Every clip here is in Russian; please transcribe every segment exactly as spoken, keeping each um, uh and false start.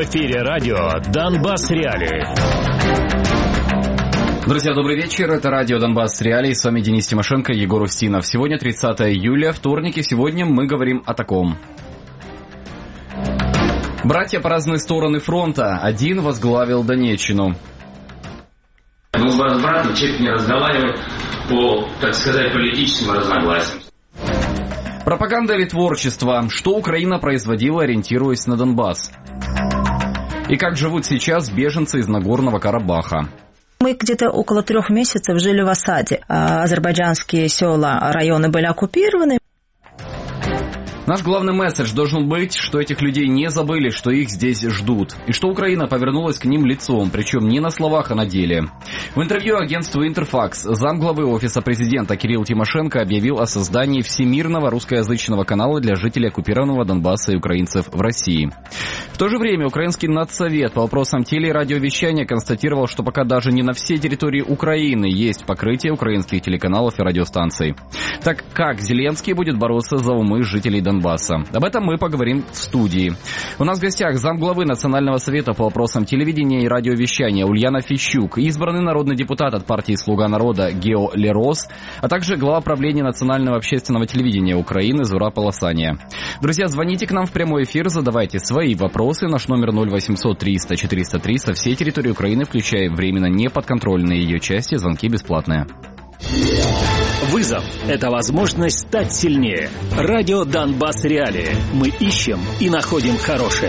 эфире радио «Донбасс Реалии». Друзья, добрый вечер. Это радио «Донбасс Реалии». С вами Денис Тимошенко и Егор Устинов. Сегодня тридцатое июля, вторник, и сегодня мы говорим о таком. Братья по разные стороны фронта. Один возглавил Донеччину. Мы с братом чуть не разговариваем по, так сказать, политическим разногласиям. Пропаганда или творчество? Что Украина производила, ориентируясь на Донбасс? И как живут сейчас беженцы из Нагорного Карабаха? Мы где-то около трех месяцев жили в осаде. Азербайджанские села, районы были оккупированы. Наш главный месседж должен быть, что этих людей не забыли, что их здесь ждут. И что Украина повернулась к ним лицом, причем не на словах, а на деле. В интервью агентству «Интерфакс» замглавы Офиса президента Кирилл Тимошенко объявил о создании всемирного русскоязычного канала для жителей оккупированного Донбасса и украинцев в России. В то же время Украинский Надсовет по вопросам теле- и радиовещания констатировал, что пока даже не на всей территории Украины есть покрытие украинских телеканалов и радиостанций. Так как Зеленский будет бороться за умы жителей Донбасса? Донбасса. Об этом мы поговорим в студии. У нас в гостях замглавы Национального совета по вопросам телевидения и радиовещания Ульяна Фищук, избранный народный депутат от партии «Слуга народа» Гео Лерос, а также глава правления Национального общественного телевидения Украины Зура Полосания. Друзья, звоните к нам в прямой эфир, задавайте свои вопросы. Наш номер ноль восемьсот триста четыреста три со всей территории Украины, включая временно неподконтрольные ее части, звонки бесплатные. Вызов – это возможность стать сильнее. Радио «Донбасс Реалии». Мы ищем и находим хорошее.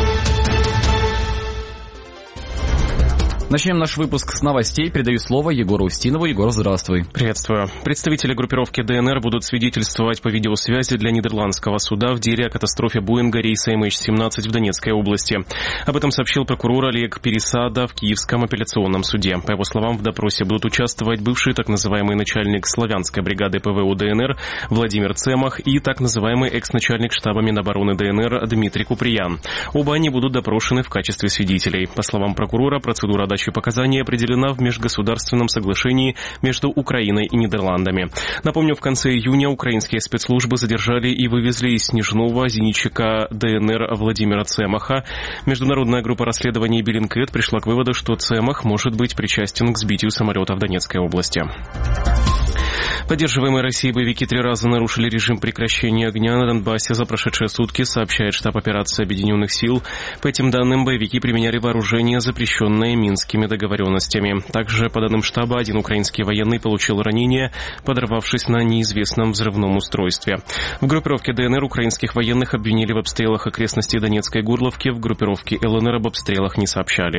Начнем наш выпуск с новостей. Передаю слово Егору Устинову. Егор, здравствуй. Приветствую. Представители группировки ДНР будут свидетельствовать по видеосвязи для нидерландского суда в деле о катастрофе Боинга рейса эм эйч семнадцать в Донецкой области. Об этом сообщил прокурор Олег Пересада в Киевском апелляционном суде. По его словам, в допросе будут участвовать бывший так называемый начальник славянской бригады ПВО ДНР Владимир Цемах и так называемый экс-начальник штаба Минобороны ДНР Дмитрий Куприян. Оба они будут допрошены в качестве свидетелей. По словам прокурора, процедура дачи показаний определена в межгосударственном соглашении между Украиной и Нидерландами. Напомню, в конце июня украинские спецслужбы задержали и вывезли из Снежного зенитчика ДНР Владимира Цемаха. Международная группа расследований Bellingcat пришла к выводу, что Цемах может быть причастен к сбитию самолета в Донецкой области. Поддерживаемые Россией боевики три раза нарушили режим прекращения огня на Донбассе за прошедшие сутки, сообщает штаб операции Объединенных сил. По этим данным, боевики применяли вооружение, запрещенное Минскими договоренностями. Также, по данным штаба, один украинский военный получил ранение, подорвавшись на неизвестном взрывном устройстве. В группировке ДНР украинских военных обвинили в обстрелах окрестностей Донецкой Горловки, в группировке ЛНР об обстрелах не сообщали.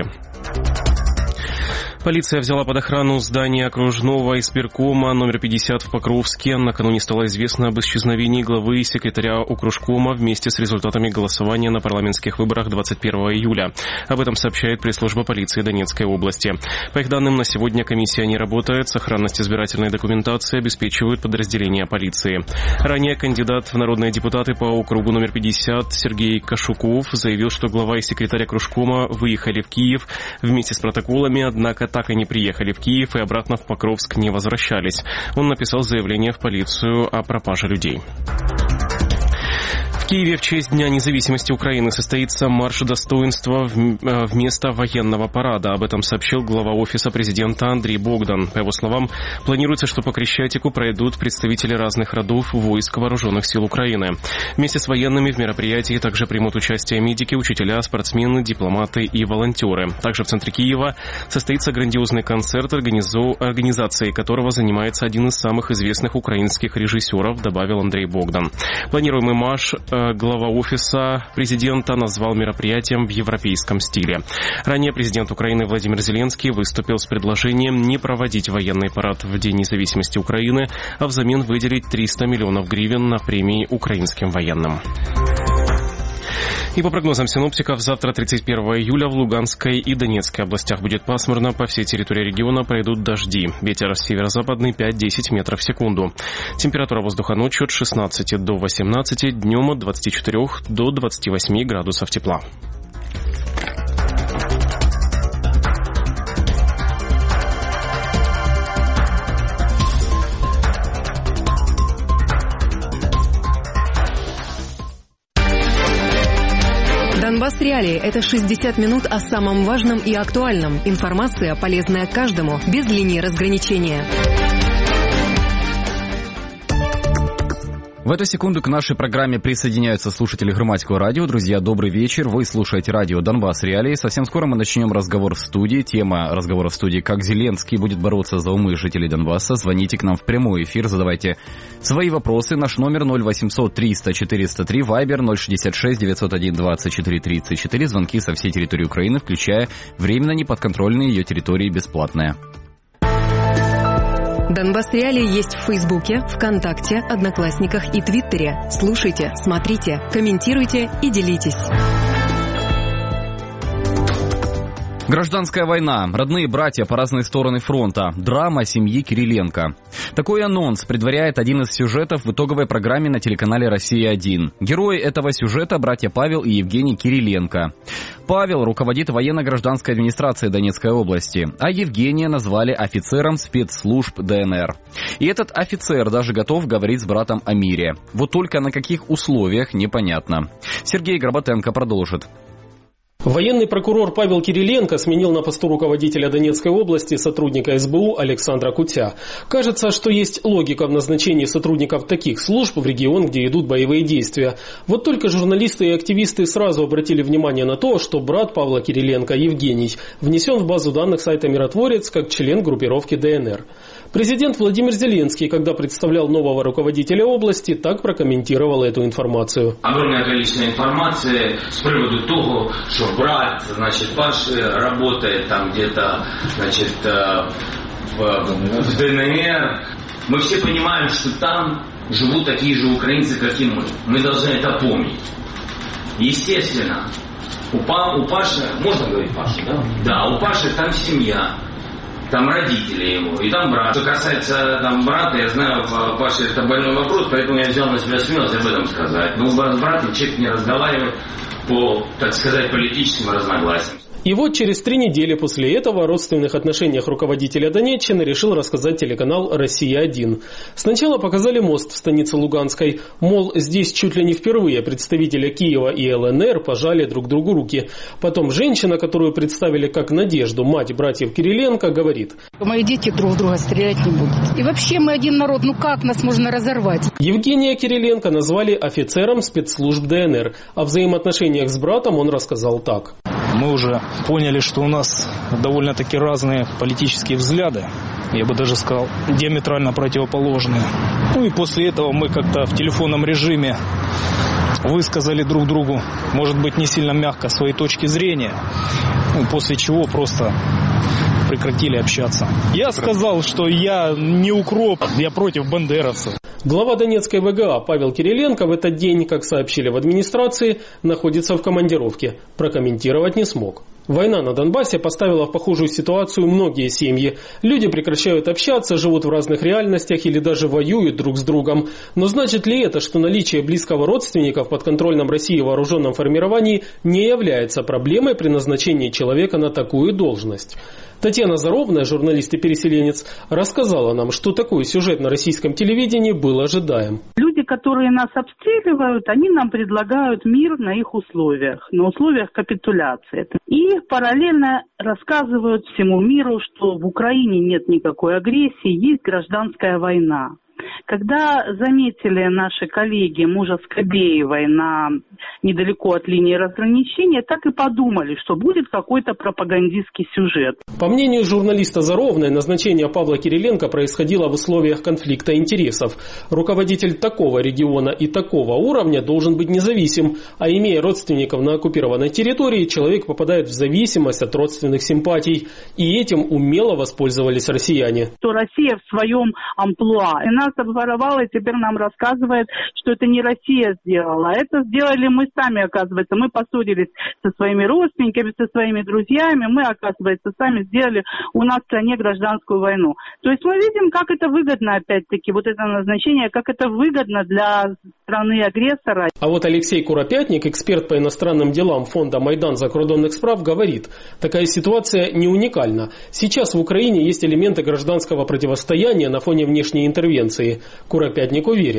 Полиция взяла под охрану здание окружного испиркома номер пятьдесят в Покровске. Накануне стало известно об исчезновении главы и секретаря окружкома вместе с результатами голосования на парламентских выборах двадцать первого июля. Об этом сообщает пресс-служба полиции Донецкой области. По их данным, на сегодня комиссия не работает. Сохранность избирательной документации обеспечивают подразделения полиции. Ранее кандидат в народные депутаты по округу номер пятьдесят Сергей Кашуков заявил, что глава и секретарь окружкома выехали в Киев вместе с протоколами, однако так и не приехали в Киев и обратно в Покровск не возвращались. Он написал заявление в полицию о пропаже людей. В Киеве в честь Дня независимости Украины состоится марш достоинства вместо военного парада. Об этом сообщил глава Офиса президента Андрей Богдан. По его словам, планируется, что по Крещатику пройдут представители разных родов войск вооруженных сил Украины. Вместе с военными в мероприятии также примут участие медики, учителя, спортсмены, дипломаты и волонтеры. Также в центре Киева состоится грандиозный концерт, организацией которого занимается один из самых известных украинских режиссеров, добавил Андрей Богдан. Планируемый марш глава Офиса президента назвал мероприятием в европейском стиле. Ранее президент Украины Владимир Зеленский выступил с предложением не проводить военный парад в День независимости Украины, а взамен выделить триста миллионов гривен на премии украинским военным. И по прогнозам синоптиков, завтра, тридцать первого июля, в Луганской и Донецкой областях будет пасмурно. По всей территории региона пройдут дожди. Ветер северо-западный пять-десять метров в секунду. Температура воздуха ночью от шестнадцати до восемнадцати, днем от двадцати четырёх до двадцати восьми градусов тепла. Донбасс Реалии – это шестьдесят минут о самом важном и актуальном. Информация, полезная каждому, без линии разграничения. В эту секунду к нашей программе присоединяются слушатели Громадского радио. Друзья, добрый вечер. Вы слушаете радио «Донбасс Реалии». Совсем скоро мы начнем разговор в студии. Тема разговора в студии «Как Зеленский будет бороться за умы жителей Донбасса». Звоните к нам в прямой эфир, задавайте свои вопросы. Наш номер ноль восемьсот триста четыреста три, вайбер ноль шестьдесят шесть девятьсот один двадцать четыре тридцать четыре. Звонки со всей территории Украины, включая временно неподконтрольные ее территории, бесплатные. Донбасс Реалии есть в Фейсбуке, ВКонтакте, Одноклассниках и Твиттере. Слушайте, смотрите, комментируйте и делитесь. Гражданская война. Родные братья по разные стороны фронта. Драма семьи Кириленко. Такой анонс предваряет один из сюжетов в итоговой программе на телеканале «Россия один». Герои этого сюжета – братья Павел и Евгений Кириленко. Павел руководит военно-гражданской администрацией Донецкой области, а Евгения назвали офицером спецслужб ДНР. И этот офицер даже готов говорить с братом о мире. Вот только на каких условиях – непонятно. Сергей Горбатенко продолжит. Военный прокурор Павел Кириленко сменил на посту руководителя Донецкой области сотрудника эс бэ у Александра Кутя. Кажется, что есть логика в назначении сотрудников таких служб в регион, где идут боевые действия. Вот только журналисты и активисты сразу обратили внимание на то, что брат Павла Кириленко, Евгений, внесен в базу данных сайта «Миротворец» как член группировки ДНР. Президент Владимир Зеленский, когда представлял нового руководителя области, так прокомментировал эту информацию. Огромное количество информации с приводу того, что брат, значит, Паши работает там где-то, значит, в, в ДНР. Мы все понимаем, что там живут такие же украинцы, как и мы. Мы должны это помнить. Естественно, у, Па, у Паши, можно говорить Паши, да? Да, у Паши там семья. Там родители его, и там брат. Что касается там брата, я знаю, Паша, это больной вопрос, поэтому я взял на себя смелость об этом сказать. Ну, с братом человек не разговаривает по, так сказать, политическим разногласиям. И вот через три недели после этого о родственных отношениях руководителя Донеччины решил рассказать телеканал «Россия один». Сначала показали мост в станице Луганской. Мол, здесь чуть ли не впервые представители Киева и эл эн эр пожали друг другу руки. Потом женщина, которую представили как Надежду, мать братьев Кириленко, говорит: «Мои дети друг в друга стрелять не будут. И вообще мы один народ, ну как нас можно разорвать?» Евгения Кириленко назвали офицером спецслужб ДНР. О взаимоотношениях с братом он рассказал так. Мы уже поняли, что у нас довольно-таки разные политические взгляды, я бы даже сказал, диаметрально противоположные. Ну и после этого мы как-то в телефонном режиме высказали друг другу, может быть, не сильно мягко, свои точки зрения, ну, после чего просто прекратили общаться. Я сказал, что я не укроп, я против бандеровцев. Глава Донецкой вэ гэ а Павел Кириленко в этот день, как сообщили в администрации, находится в командировке. Прокомментировать не смог. Война на Донбассе поставила в похожую ситуацию многие семьи. Люди прекращают общаться, живут в разных реальностях или даже воюют друг с другом. Но значит ли это, что наличие близкого родственника в подконтрольном России вооруженном формировании не является проблемой при назначении человека на такую должность? Татьяна Заровная, журналист и переселенец, рассказала нам, что такой сюжет на российском телевидении был ожидаем. Люди, которые нас обстреливают, они нам предлагают мир на их условиях, на условиях капитуляции. И параллельно рассказывают всему миру, что в Украине нет никакой агрессии, есть гражданская война. Когда заметили наши коллеги мужа Скобеевой на недалеко от линии разграничения, так и подумали, что будет какой-то пропагандистский сюжет. По мнению журналиста Заровной, назначение Павла Кириленко происходило в условиях конфликта интересов. Руководитель такого региона и такого уровня должен быть независим, а имея родственников на оккупированной территории, человек попадает в зависимость от родственных симпатий. И этим умело воспользовались россияне. То Россия в своем амплуа. И нас обворовала и теперь нам рассказывает, что это не Россия сделала. Это сделали мы сами, оказывается. Мы поссорились со своими родственниками, со своими друзьями. Мы, оказывается, сами сделали у нас в стране гражданскую войну. То есть мы видим, как это выгодно, опять-таки, вот это назначение, как это выгодно для страны-агрессора. А вот Алексей Куропятник, эксперт по иностранным делам фонда «Майдан закордонных справ», говорит, такая ситуация не уникальна. Сейчас в Украине есть элементы гражданского противостояния на фоне внешней интервенции. Куропятник уверен.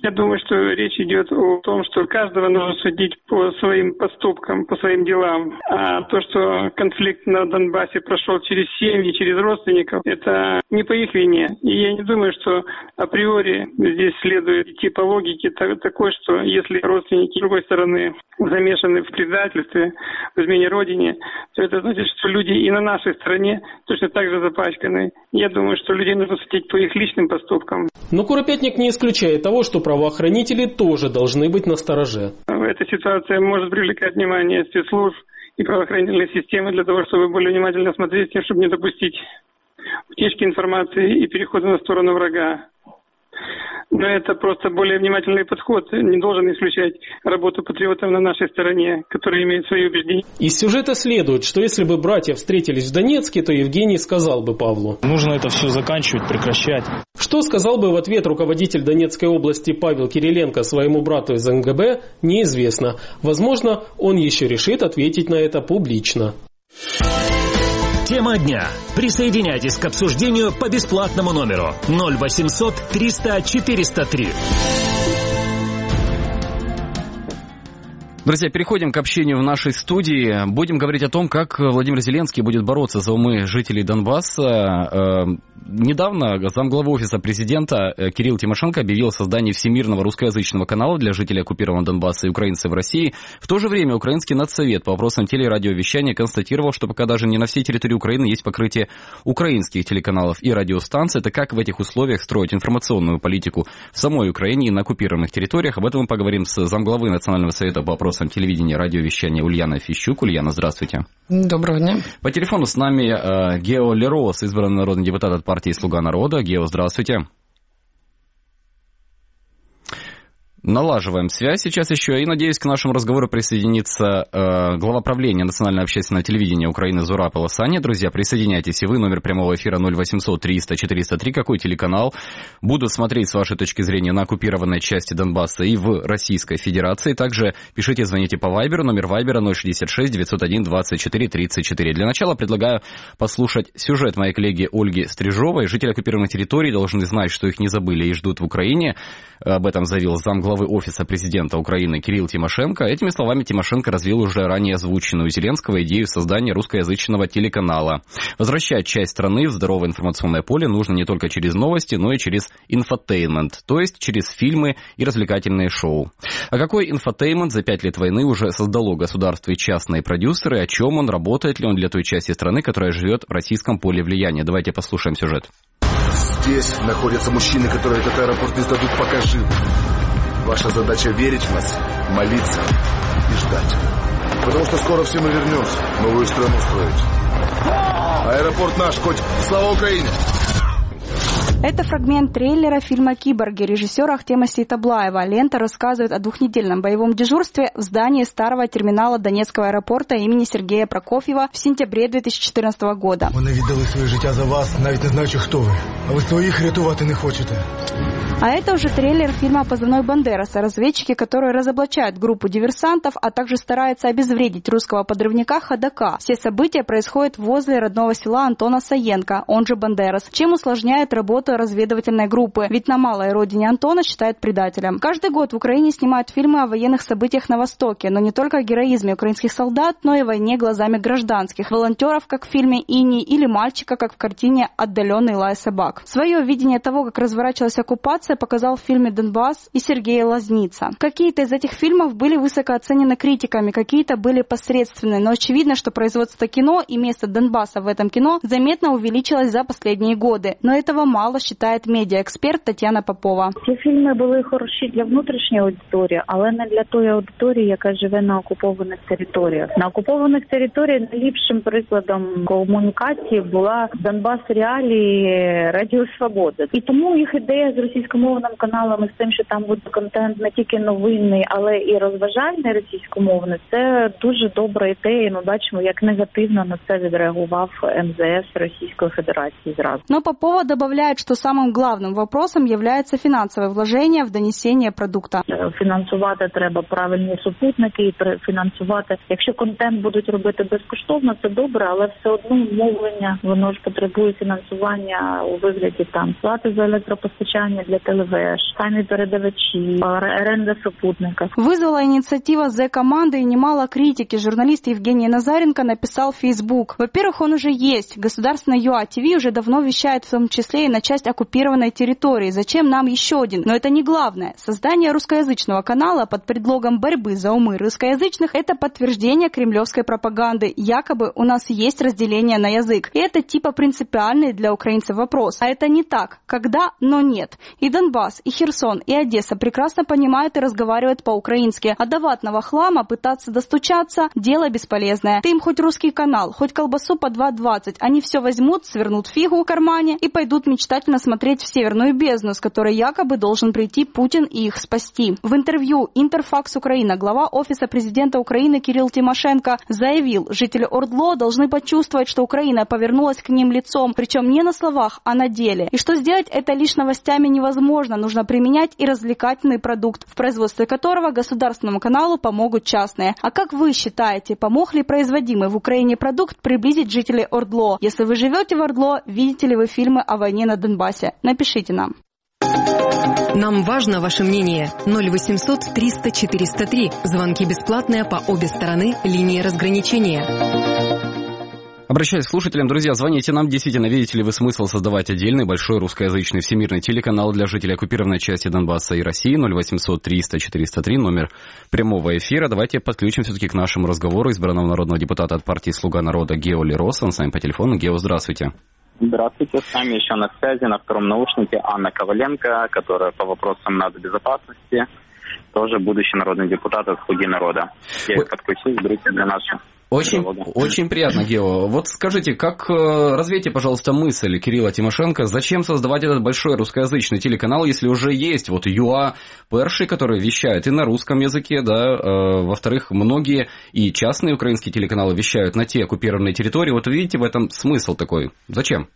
Я думаю, что речь идет о том, что каждого нужно судить по своим поступкам, по своим делам. А то, что конфликт на Донбассе прошел через семьи, через родственников, это не по их вине. И я не думаю, что априори здесь следует идти по логике такой, что если родственники с другой стороны замешаны в предательстве, в измене родине, то это значит, что люди и на нашей стороне точно так же запачканы. Я думаю, что людей нужно судить по их личным поступкам. Но Куропятник не исключает того, что правоохранители тоже должны быть настороже. Эта ситуация может привлекать внимание спецслужб и правоохранительной системы для того, чтобы более внимательно смотреть, чтобы не допустить утечки информации и перехода на сторону врага. Но это просто более внимательный подход, не должен исключать работу патриотов на нашей стороне, которые имеют свои убеждения. Из сюжета следует, что если бы братья встретились в Донецке, то Евгений сказал бы Павлу: нужно это все заканчивать, прекращать. Что сказал бы в ответ руководитель Донецкой области Павел Кириленко своему брату из эн гэ бэ, неизвестно. Возможно, он еще решит ответить на это публично. Тема дня. Присоединяйтесь к обсуждению по бесплатному номеру ноль восемьсот триста четыреста три. Друзья, переходим к общению в нашей студии. Будем говорить о том, как Владимир Зеленский будет бороться за умы жителей Донбасса. Недавно замглавы офиса президента Кирилл Тимошенко объявил о создании всемирного русскоязычного канала для жителей оккупированного Донбасса и украинцев в России. В то же время Украинский надсовет по вопросам телерадиовещания констатировал, что пока даже не на всей территории Украины есть покрытие украинских телеканалов и радиостанций. Это как в этих условиях строить информационную политику в самой Украине и на оккупированных территориях. Об этом мы поговорим с замглавы Национального совета по вопросам телевидения и радиовещания Ульяна Фищук. Ульяна, здравствуйте. Доброго дня. По телефону с нами э, Гео Лерос, избранный народный депутат от партии «Слуга народа». Гео, здравствуйте. Налаживаем связь сейчас еще, и, надеюсь, к нашему разговору присоединится э, глава правления Национального общественного телевидения Украины Зураб Аласани. Друзья, присоединяйтесь и вы. Номер прямого эфира ноль восемьсот триста четыреста три. Какой телеканал будут смотреть, с вашей точки зрения, на оккупированной части Донбасса и в Российской Федерации? Также пишите, звоните по Вайберу. Номер Вайбера ноль шестьдесят шесть девятьсот один двадцать четыре тридцать четыре. Для начала предлагаю послушать сюжет моей коллеги Ольги Стрижовой. Жители оккупированных территорий должны знать, что их не забыли и ждут в Украине. Об этом заявил замглавы офиса президента Украины Кирилл Тимошенко. Этими словами Тимошенко развил уже ранее озвученную Зеленского идею создания русскоязычного телеканала. Возвращать часть страны в здоровое информационное поле нужно не только через новости, но и через инфотеймент, то есть через фильмы и развлекательные шоу. А какой инфотеймент за пять лет войны уже создало государство и частные продюсеры, о чем он, работает ли он для той части страны, которая живет в российском поле влияния? Давайте послушаем сюжет. Здесь находятся мужчины, которые этот аэропорт не сдадут, пока живы. Ваша задача верить в нас, молиться и ждать. Потому что скоро все мы вернемся, новую страну строить. Аэропорт наш, хоть слава Украине! Это фрагмент трейлера фильма «Киборги» режиссера Ахтема Сейтаблаева. Лента рассказывает о двухнедельном боевом дежурстве в здании старого терминала Донецкого аэропорта имени Сергея Прокофьева в сентябре дві тисячі чотирнадцятого года. Вони віддали своє життя за вас, навіть не знаючи, хто ви. А ви своїх рятувати не хочете. А это уже трейлер фильма «Позывной Бандераса», разведчики, которые разоблачают группу диверсантов, а также стараются обезвредить русского подрывника Ходока. Все события происходят возле родного села Антона Саенко, он же Бандерас, чем усложняет работу разведывательной группы, ведь на малой родине Антона считают предателем. Каждый год в Украине снимают фильмы о военных событиях на Востоке, но не только о героизме украинских солдат, но и о войне глазами гражданских, волонтеров, как в фильме «Иней», или мальчика, как в картине «Отдаленный лай собак». Свое видение того, как разворачивалась оккупация, показал в фильме «Донбасс» и Сергей Лазница. Какие-то из этих фильмов были высоко оценены критиками, какие-то были посредственные, но очевидно, что производство кино и место Донбасса в этом кино заметно увеличилось за последние годы. Но этого мало, считает медіаексперт Тетяна Попова. Ці фільми були хороші для внутрішньої аудиторії, але не для тої аудиторії, яка живе на окупованих територіях. На окупованих територіях найліпшим прикладом комунікації була Донбас Реалії, Радіо Свобода. І тому їх ідея з російськомовним каналами, з тим, що там буде контент не тільки новинний, але і розважальний російськомовний, це дуже добра ідея. І ми бачимо, як негативно на це відреагував ем зет ес Російської Федерації зразу. Но Попова добавляет, что самым главным вопросом является финансовое вложение в донесение продукта. Фінансувати треба правильні супутники і фінансувати. Якщо контент будуть робити безкоштовно, це добре, але все одно мовлення, воно ж потребує фінансування у вигляді там плати за електропостачання для телевеж, самі передавачі, оренда супутника. Вызвала инициатива Зе-команды и немало критики. Журналист Евгений Назаренко написал в Facebook. Во-первых, он уже есть. Государственная ЮА ТВ уже давно вещает в том числе и на часть оккупированной территории. Зачем нам еще один? Но это не главное. Создание русскоязычного канала под предлогом борьбы за умы русскоязычных – это подтверждение кремлевской пропаганды. Якобы у нас есть разделение на язык. И это типа принципиальный для украинцев вопрос. А это не так. Когда, но нет. И Донбасс, и Херсон, и Одесса прекрасно понимают и разговаривают по-украински. А до ватного хлама пытаться достучаться – дело бесполезное. Ты им хоть русский канал, хоть колбасу по два двадцать. Они все возьмут, свернут фигу в кармане и пойдут мечтательно смотреть в Северную бездну, с которой якобы должен прийти Путин и их спасти. В интервью Интерфакс Украина глава Офиса президента Украины Кирилл Тимошенко заявил, жители Ордло должны почувствовать, что Украина повернулась к ним лицом, причем не на словах, а на деле. И что сделать это лишь новостями невозможно. Нужно применять и развлекательный продукт, в производстве которого государственному каналу помогут частные. А как вы считаете, помог ли производимый в Украине продукт приблизить жителей Ордло? Если вы живете в Ордло, видите ли вы фильмы о войне на Донбассе? Напишите нам. Нам важно ваше мнение. ноль восемьсот триста четыреста три. Звонки бесплатные по обе стороны линии разграничения. Обращаюсь к слушателям, друзья, звоните нам, действительно, видите ли вы смысл создавать отдельный большой русскоязычный всемирный телеканал для жителей оккупированной части Донбасса и России. Ноль восемьсот триста четыреста три, номер прямого эфира. Давайте подключим все-таки к нашему разговору избранного народного депутата от партии «Слуга народа» Гео Лерос. Он с нами по телефону. Гео, здравствуйте. Здравствуйте, с нами еще на связи на втором наушнике Анна Коваленко, которая по вопросам нацбезопасности, тоже будущий народный депутат от «Слуги народа». Я ее подключил, берите для нас. Очень, очень приятно, Гео. Вот скажите, как развейте, пожалуйста, мысль Кирилла Тимошенко, зачем создавать этот большой русскоязычный телеканал, если уже есть вот ЮА Перший, который вещает и на русском языке, да, во-вторых, многие и частные украинские телеканалы вещают на те оккупированные территории. Вот видите в этом смысл такой? Зачем?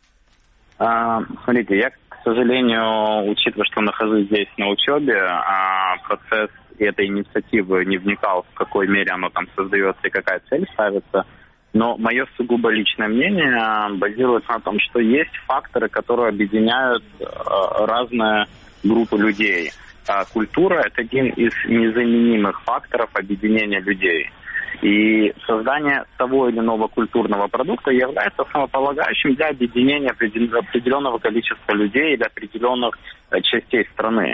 А, смотрите, я, к сожалению, учитывая, что нахожусь здесь на учебе, а процесс этой инициативы не вникал, в какой мере оно там создается и какая цель ставится. Но мое сугубо личное мнение базируется на том, что есть факторы, которые объединяют разные группы людей. Культура – это один из незаменимых факторов объединения людей. И создание того или иного культурного продукта является основополагающим для объединения определенного количества людей или определенных частей страны.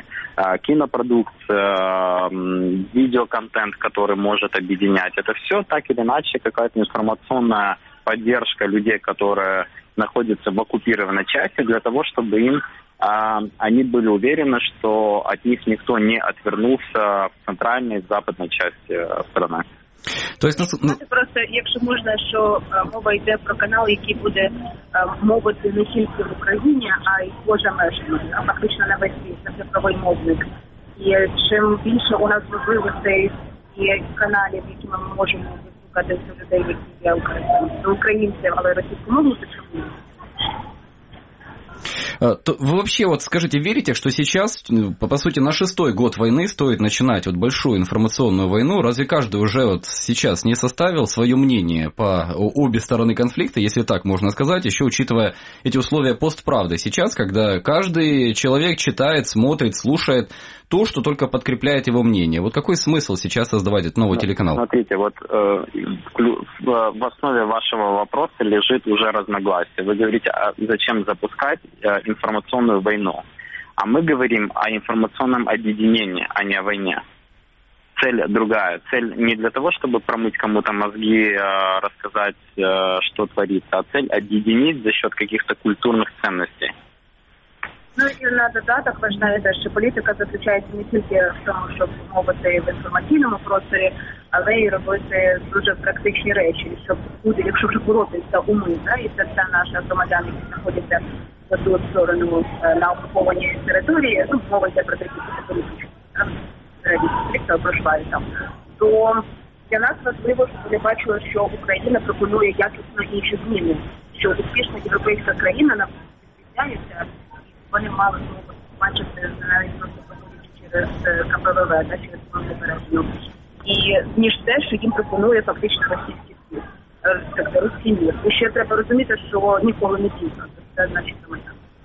Кинопродукция, видеоконтент, который может объединять. Это все так или иначе какая-то информационная поддержка людей, которые находятся в оккупированной части, для того, чтобы им они были уверены, что от них никто не отвернулся в центральной и западной части страны. То есть, ну... Просто, якщо можна, що мова йде про канал, який буде мовити не тільки в Україні, а й поза межами, а фактично на весь світ, це цифровий мовник. І чим більше у нас можливостей і каналів, якими ми можемо вислухати до людей, які є українців, але російськомовні, то чому? То вы вообще вот скажите, верите, что сейчас, по сути, на шестой год войны стоит начинать вот большую информационную войну? Разве каждый уже вот сейчас не составил свое мнение по обе стороны конфликта, если так можно сказать, еще учитывая эти условия постправды сейчас, когда каждый человек читает, смотрит, слушает то, что только подкрепляет его мнение. Вот какой смысл сейчас создавать этот новый телеканал? Смотрите, вот э, в основе вашего вопроса лежит уже разногласие. Вы говорите, а зачем запускать э, информационную войну? А мы говорим о информационном объединении, а не о войне. Цель другая. Цель не для того, чтобы промыть кому-то мозги, э, рассказать, э, что творится, а цель объединить за счет каких-то культурных ценностей. Ну і на додаток важливо те, що політика заключається не тільки в тому, щоб мовити в інформаційному просторі, але й робити дуже практичні речі, щоб буде, якщо вже боротися уми, да, і це все наші громадяни, які знаходяться за ту сторону на окупованій території, ну, мова йде про такі політичні, конфлікти проживають там, то для нас важливо, щоб вони бачили, що Україна пропонує якісно інші зміни, що успішна європейська країна нам відрізняється. Вони мали змогу бачити навіть просто проходячи через КПВВ, да, через Конфедерацію. І ніж те, що їм пропонує фактично російський світ, тобто русський мір. І ще треба розуміти, що ніколи не пізно. Це значить саме так.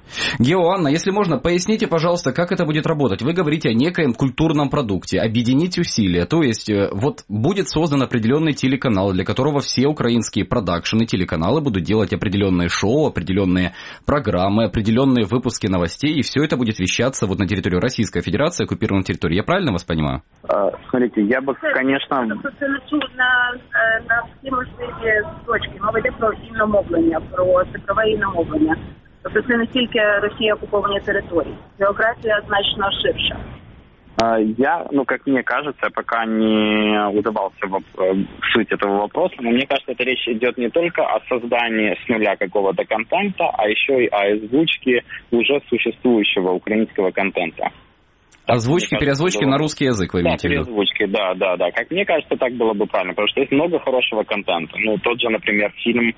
Гео, Анна, если можно, поясните, пожалуйста, как это будет работать. Вы говорите о некоем культурном продукте, объединить усилия. То есть, вот будет создан определенный телеканал, для которого все украинские продакшены, телеканалы будут делать определенные шоу, определенные программы, определенные выпуски новостей, и все это будет вещаться вот на территорию Российской Федерации, оккупированной территории. Я правильно вас понимаю? А, смотрите, я бы, конечно... Тобто це на, на, на всі можливі точки. Мова йде про іномовлення, про цифрове іномовлення. Тобто це не тільки Росія окуповані території. Географія значно ширша. Я, ну, как мне кажется, пока не удавался в суть этого вопроса, но мне кажется, это речь идет не только о создании с нуля какого-то контента, а еще и о озвучке уже существующего украинского контента. Озвучки, переозвучки на русский язык, вы имеете в виду? Да, переозвучки, да, да, да. Как мне кажется, так было бы правильно, потому что есть много хорошего контента. Ну, тот же, например, фильм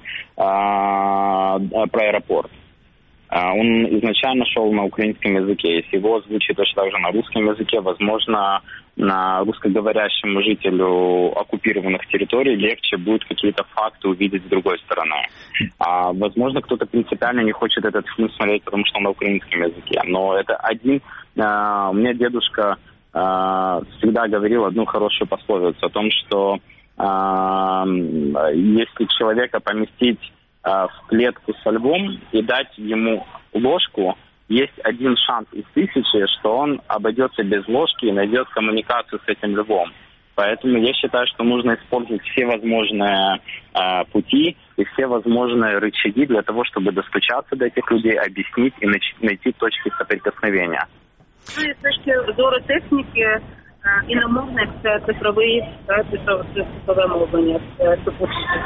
а, про аэропорт. Он изначально шел на украинском языке. Если его озвучить точно так же на русском языке, возможно, на русскоговорящему жителю оккупированных территорий легче будет какие-то факты увидеть с другой стороны. А, возможно, кто-то принципиально не хочет этот фильм смотреть, потому что он на украинском языке. Но это один... А, у меня дедушка а, всегда говорил одну хорошую пословицу о том, что а, если человека поместить в клетку со львом и дать ему ложку, есть один шанс из тысячи, что он обойдется без ложки и найдет коммуникацию с этим львом. Поэтому я считаю, что нужно использовать все возможные э, пути и все возможные рычаги для того, чтобы достучаться до этих людей, объяснить и нач- найти точки соприкосновения. Ну и с точки зору техники, іномовник – це цифровий, це цифрове мовлення, це супутник.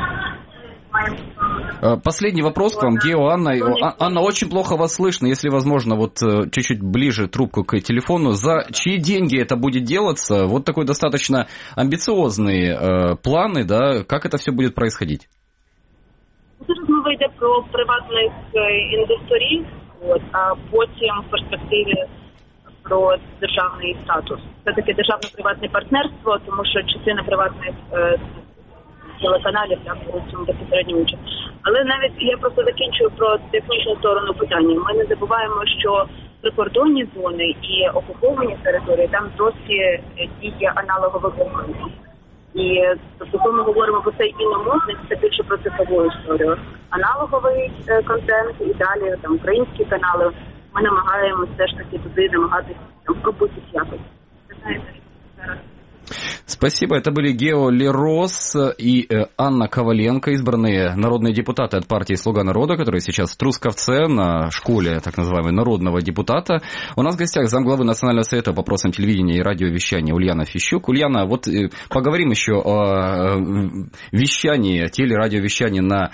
Последний вопрос к вам, Гео, Анна. Анна, очень плохо вас слышно, если возможно, вот чуть-чуть ближе трубку к телефону. За чьи деньги это будет делаться? Вот такой достаточно амбициозные э, планы, да, как это все будет происходить? Зараз мова йде про приватних інвесторів, от, а потім в перспективі про державний статус. Це таке державно-приватне партнерство, тому що частина приватних е, телеканалів там у цьому безпосередньо участь. Але навіть я просто закінчую про технічну сторону питання. Ми не забуваємо, що прикордонні зони і окуповані території там досі діє аналогових мовлення. І тобто, коли ми говоримо про цей іномовник, це більше про цифрову історію. Аналоговий е, контент і далі там українські канали. Ми намагаємося все ж таки туди намагатися пробитись якось. Це знаєте, зараз. Спасибо. Это были Гео Лерос и Анна Коваленко, избранные народные депутаты от партии «Слуга народа», которые сейчас в Трусковце на школе так называемого народного депутата. У нас в гостях замглавы Национального совета по вопросам телевидения и радиовещания Ульяна Фищук. Ульяна, вот поговорим еще о вещании, телерадиовещании на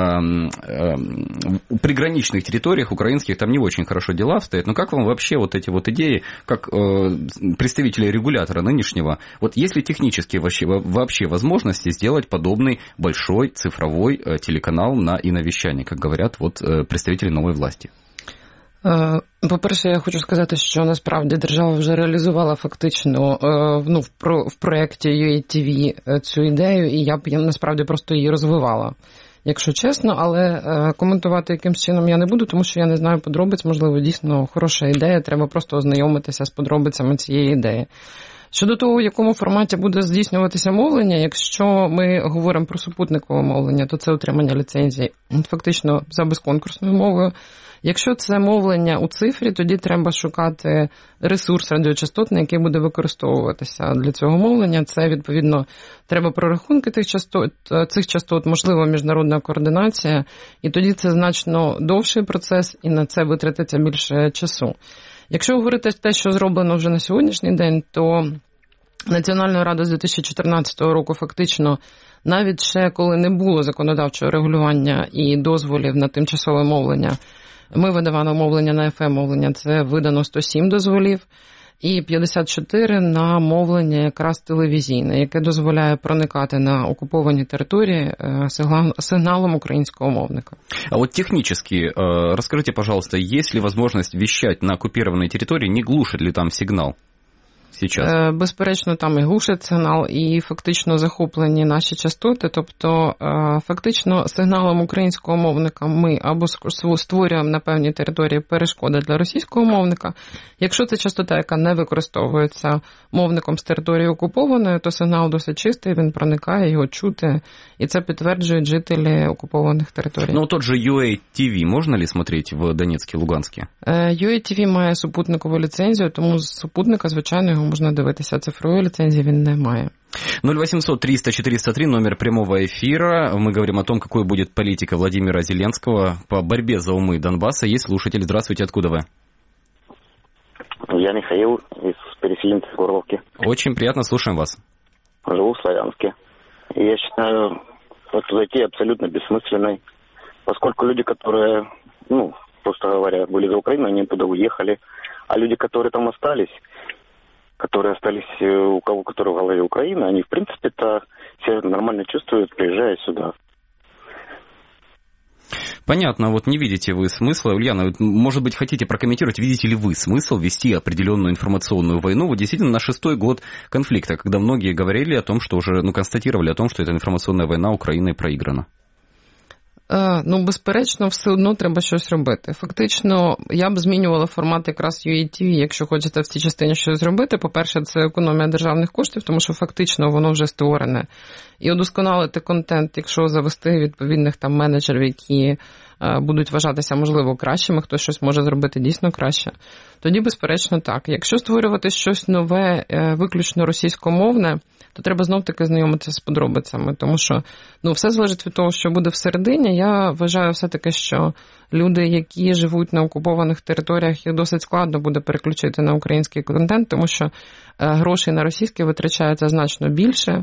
приграничных территориях украинских. Там не очень хорошо дела обстоят. Но как вам вообще вот эти вот идеи, как представители регулятора нынешнего, вот есть ли технически вообще, вообще возможности сделать подобный большой цифровой телеканал на иновещании, как говорят вот представители нової власті? По-перше, я хочу сказати, що насправді держава вже реалізувала фактично ну, в, про, в проєкті ю ей ті ві цю ідею, і я б я насправді просто її розвивала, якщо чесно, але коментувати якимсь чином я не буду, тому що я не знаю подробиць, можливо, дійсно хороша ідея, треба просто ознайомитися з подробицями цієї ідеї. Щодо того, в якому форматі буде здійснюватися мовлення, якщо ми говоримо про супутникове мовлення, то це отримання ліцензії фактично за безконкурсною мовою. Якщо це мовлення у цифрі, тоді треба шукати ресурс радіочастотний, який буде використовуватися для цього мовлення. Це, відповідно, треба прорахунки тих частот, цих частот, можливо, міжнародна координація, і тоді це значно довший процес, і на це витратиться більше часу. Якщо говорити те, що зроблено вже на сьогоднішній день, то Національна рада з дві тисячі чотирнадцятого року фактично, навіть ще коли не було законодавчого регулювання і дозволів на тимчасове мовлення, ми видавали мовлення на еф ем мовлення, це видано сто сім дозволів, і п'ятдесят чотири на мовлення якраз телевізійне, яке дозволяє проникати на окуповані території сигналом українського мовника. А вот технически, расскажите, пожалуйста, есть ли возможность вещать на оккупированной территории, не глушит ли там сигнал? сейчас? Безперечно, там і глушить сигнал, і фактично захоплені наші частоти. Тобто, фактично, сигналом українського мовника ми або створюємо на певній території перешкоди для російського мовника. Якщо це частота, яка не використовується мовником з території окупованої, то сигнал досить чистий, він проникає, його чути, і це підтверджують жителі окупованих територій. Ну, тот же ю ей ті ві можна ли смотреть в Донецьке, Луганське? ю ей ті ві має супутникову ліцензію, тому з супутника, звичайно, його можна дивитися. Цифрової ліцензії він не має. ноль восемьсот триста четыреста три, номер прямого эфира. Мы говорим о том, какой будет политика Владимира Зеленского по борьбе за умы Донбасса. Есть слушатель. Здравствуйте, откуда вы? Я Михаил из переселенцев Горловки. Очень приятно, слушаем вас. Живу в Славянске. И я считаю эту затею абсолютно бессмысленной, поскольку люди, которые, ну, просто говоря, были за Украину, они оттуда уехали, а люди, которые там остались, которые остались у кого, которые в голове Украины, они, в принципе-то, себя нормально чувствуют, приезжая сюда. Понятно, вот не видите вы смысла. Ульяна, может быть, хотите прокомментировать, видите ли вы смысл вести определенную информационную войну? Вот действительно на шестой год конфликта, когда многие говорили о том, что уже, ну, констатировали о том, что эта информационная война Украиной проиграна. Ну, безперечно, все одно треба щось робити. Фактично, я б змінювала формат якраз ю ей ті ві, якщо хочете в цій частині щось зробити. По-перше, це економія державних коштів, тому що фактично воно вже створене. І удосконалити контент, якщо завести відповідних там менеджерів, які будуть вважатися, можливо, кращими, хтось щось може зробити дійсно краще, тоді, безперечно, так. Якщо створювати щось нове, виключно російськомовне, то треба знов-таки знайомитися з подробицями, тому що, ну, все залежить від того, що буде всередині. Я вважаю все-таки, що люди, які живуть на окупованих територіях, їх досить складно буде переключити на український контент, тому що грошей на російський витрачається значно більше.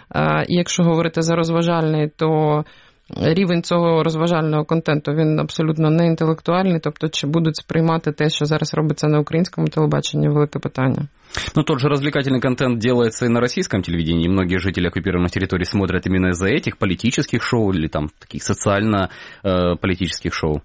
І якщо говорити за розважальний, то рівень цього розважального контенту, він абсолютно не інтелектуальний, тобто чи будуть сприймати те, що зараз робиться на українському телебаченні, велике питання. Ну, тот же развлекательный контент делается и на российском телевидении. Многие жители оккупированных территорий смотрят именно из-за этих политических шоу или там таких социально-политических шоу.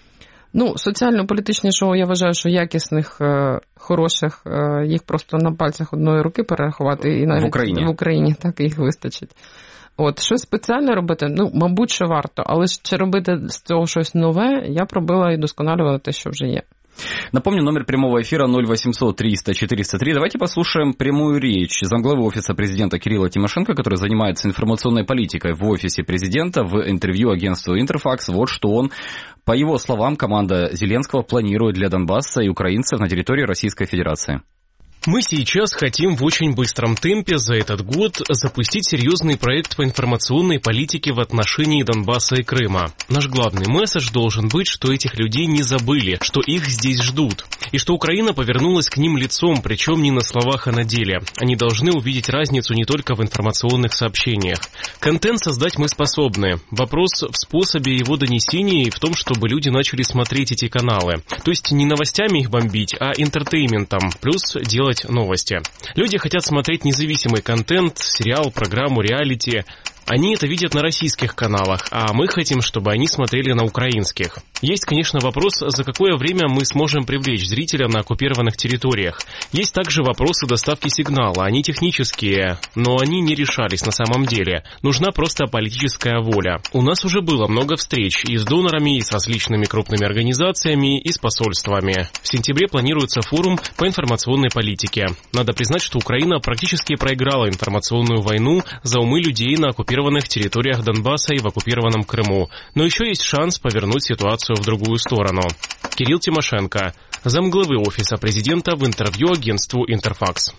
Ну, соціально-політичні шоу, я вважаю, що якісних, хороших, їх просто на пальцях одної руки перерахувати. І навіть в Україні. В Україні так їх вистачить. От, щось спеціально робити, ну, мабуть, що варто, але чи робити з цього щось нове, я пробила і досконалювала те, що вже є. Напомню, номер прямого эфира ноль восемьсот триста четыреста три. Давайте послушаем прямую речь замглавы офиса президента Кирилла Тимошенко, который занимается информационной политикой в офисе президента, в интервью агентству Интерфакс. Вот что он, по его словам, команда Зеленского планирует для Донбасса и украинцев на территории Российской Федерации. Мы сейчас хотим в очень быстром темпе за этот год запустить серьезный проект по информационной политике в отношении Донбасса и Крыма. Наш главный месседж должен быть, что этих людей не забыли, что их здесь ждут, и что Украина повернулась к ним лицом, причем не на словах, а на деле. Они должны увидеть разницу не только в информационных сообщениях. Контент создать мы способны. Вопрос в способе его донесения и в том, чтобы люди начали смотреть эти каналы. То есть не новостями их бомбить, а интертейментом, плюс делать новости. Люди хотят смотреть независимый контент, сериал, программу, реалити. Они это видят на российских каналах, а мы хотим, чтобы они смотрели на украинских. Есть, конечно, вопрос, за какое время мы сможем привлечь зрителя на оккупированных территориях. Есть также вопросы доставки сигнала, они технические, но они не решались на самом деле. Нужна просто политическая воля. У нас уже было много встреч и с донорами, и с различными крупными организациями, и с посольствами. В сентябре планируется форум по информационной политике. Надо признать, что Украина практически проиграла информационную войну за умы людей на оккупированных территориях Донбасса и в оккупированном Крыму. Но еще есть шанс повернуть ситуацию в другую сторону. Кирилл Тимошенко, замглавы офиса президента, в интервью агентству Интерфакс.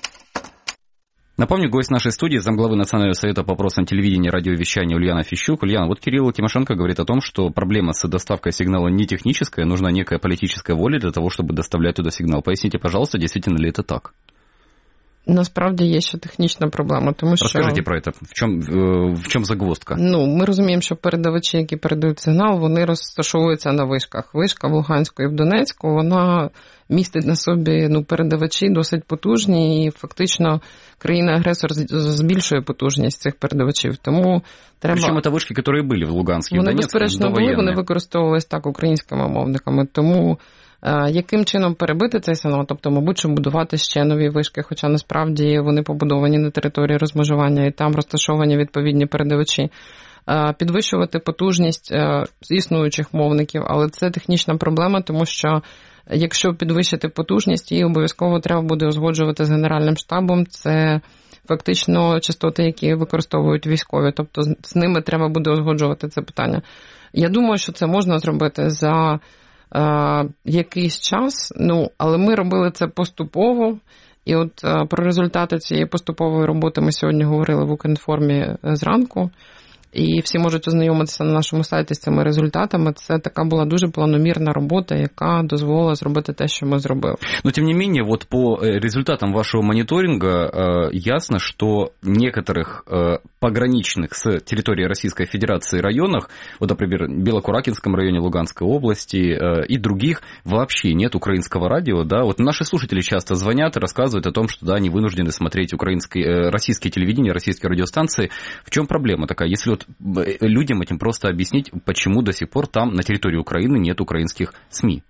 Напомню, гость нашей студии, замглавы Национального совета по вопросам телевидения и радиовещания Ульяна Фищук. Ульяна, вот Кирилл Тимошенко говорит о том, что проблема с доставкой сигнала не техническая, нужна некая политическая воля для того, чтобы доставлять туда сигнал. Поясните, пожалуйста, действительно ли это так? Насправді є ще технічна проблема, тому що... Розкажіть про це. В чому, в чому загвоздка? Ну, ми розуміємо, що передавачі, які передають сигнал, вони розташовуються на вишках. Вишка в Луганську і в Донецьку, вона містить на собі, ну, передавачі досить потужні, і фактично країна-агресор збільшує потужність цих передавачів. Тому треба... Причому це вишки, які були в Луганську і в Донецьку. Вони, безперечно, були, вони використовувалися так українськими мовниками, тому Яким чином перебити цей сигнал? Тобто, мабуть, щоб будувати ще нові вишки, хоча насправді вони побудовані на території розмежування і там розташовані відповідні передавачі. Підвищувати потужність існуючих мовників, але це технічна проблема, тому що якщо підвищити потужність, її обов'язково треба буде узгоджувати з Генеральним штабом. Це фактично частоти, які використовують військові, тобто з ними треба буде узгоджувати це питання. Я думаю, що це можна зробити за е, якийсь час, ну, але ми робили це поступово, і от е, про результати цієї поступової роботи ми сьогодні говорили в Укрінформі зранку. І всі можуть ознайомитися на нашому сайті з цими результатами. Це така була дуже планомірна робота, яка дозволила зробити те, що ми зробили. Но, тем не менее, вот по результатам вашего мониторинга э, ясно, что некоторых э, пограничных с территории Российской Федерации районах, вот, например, в Белокуракинском районе Луганской области э, и других, вообще нет украинского радио, да. Вот наши слушатели часто звонят и рассказывают о том, что, да, они вынуждены смотреть украинское, э, российские телевидения, российские радиостанции. В чем проблема такая? Если вот людям этим просто объяснить, почему до сих пор там, на территории Украины, нет украинских СМИ.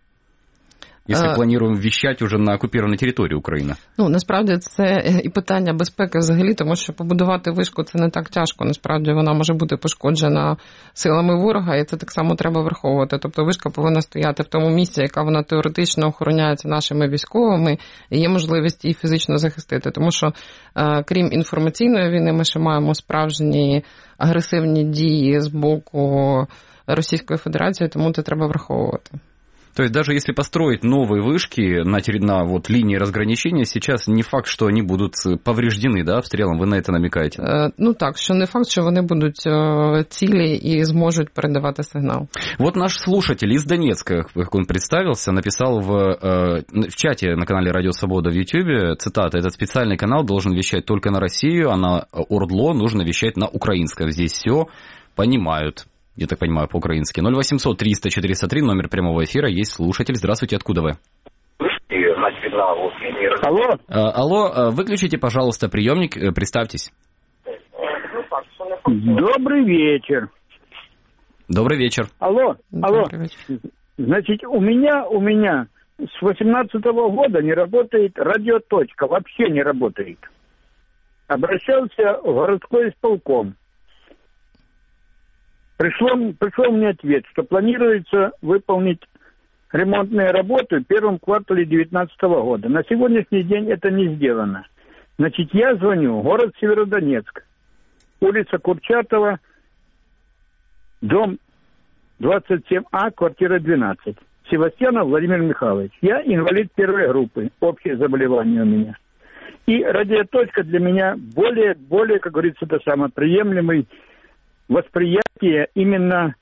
Если а... плануємо віщати вже на окупованій території України? Ну, насправді, це і питання безпеки взагалі, тому що побудувати вишку це не так тяжко. Насправді, вона може бути пошкоджена силами ворога, і це так само треба враховувати. Тобто, вишка повинна стояти в тому місці, яка вона теоретично охороняється нашими військовими, і є можливість її фізично захистити. Тому що, крім інформаційної війни, ми ще маємо справжні агресивні дії з боку Російської Федерації, тому це треба враховувати. То есть даже если построить новые вышки на, на вот, линии разграничения, сейчас не факт, что они будут повреждены, да, обстрелом, вы на это намекаете? Е, ну так, що не факт, що вони будуть е, цілі і зможуть передавати сигнал. Вот наш слушатель из Донецка, как он представился, написал в, э, в чате на канале Радио Свобода в Ютьюбе, цитата: «Этот специальный канал должен вещать только на Россию, а на ОРДЛО нужно вещать на украинском. Здесь все понимают». Я так понимаю, по-украински. ноль восемьсот триста четыреста три, номер прямого эфира. Есть слушатель. Здравствуйте, откуда вы? Алло. А, алло, выключите, пожалуйста, приемник, представьтесь. Добрый вечер. Добрый вечер. Алло, алло. Вечер. Значит, у меня, у меня с восемнадцатого года не работает радиоточка, вообще не работает. Обращался в городской исполком. Пришло, пришел мне ответ, что планируется выполнить ремонтные работы в первом квартале две тысячи девятнадцатого года. На сегодняшний день это не сделано. Значит, я звоню, город Северодонецк, улица Курчатова, дом двадцать семь А, квартира двенадцать. Севастьянов Владимир Михайлович. Я инвалид первой группы, общее заболевание у меня. И радиоточка для меня более, более, как говорится, это самое приемлемый восприятие именно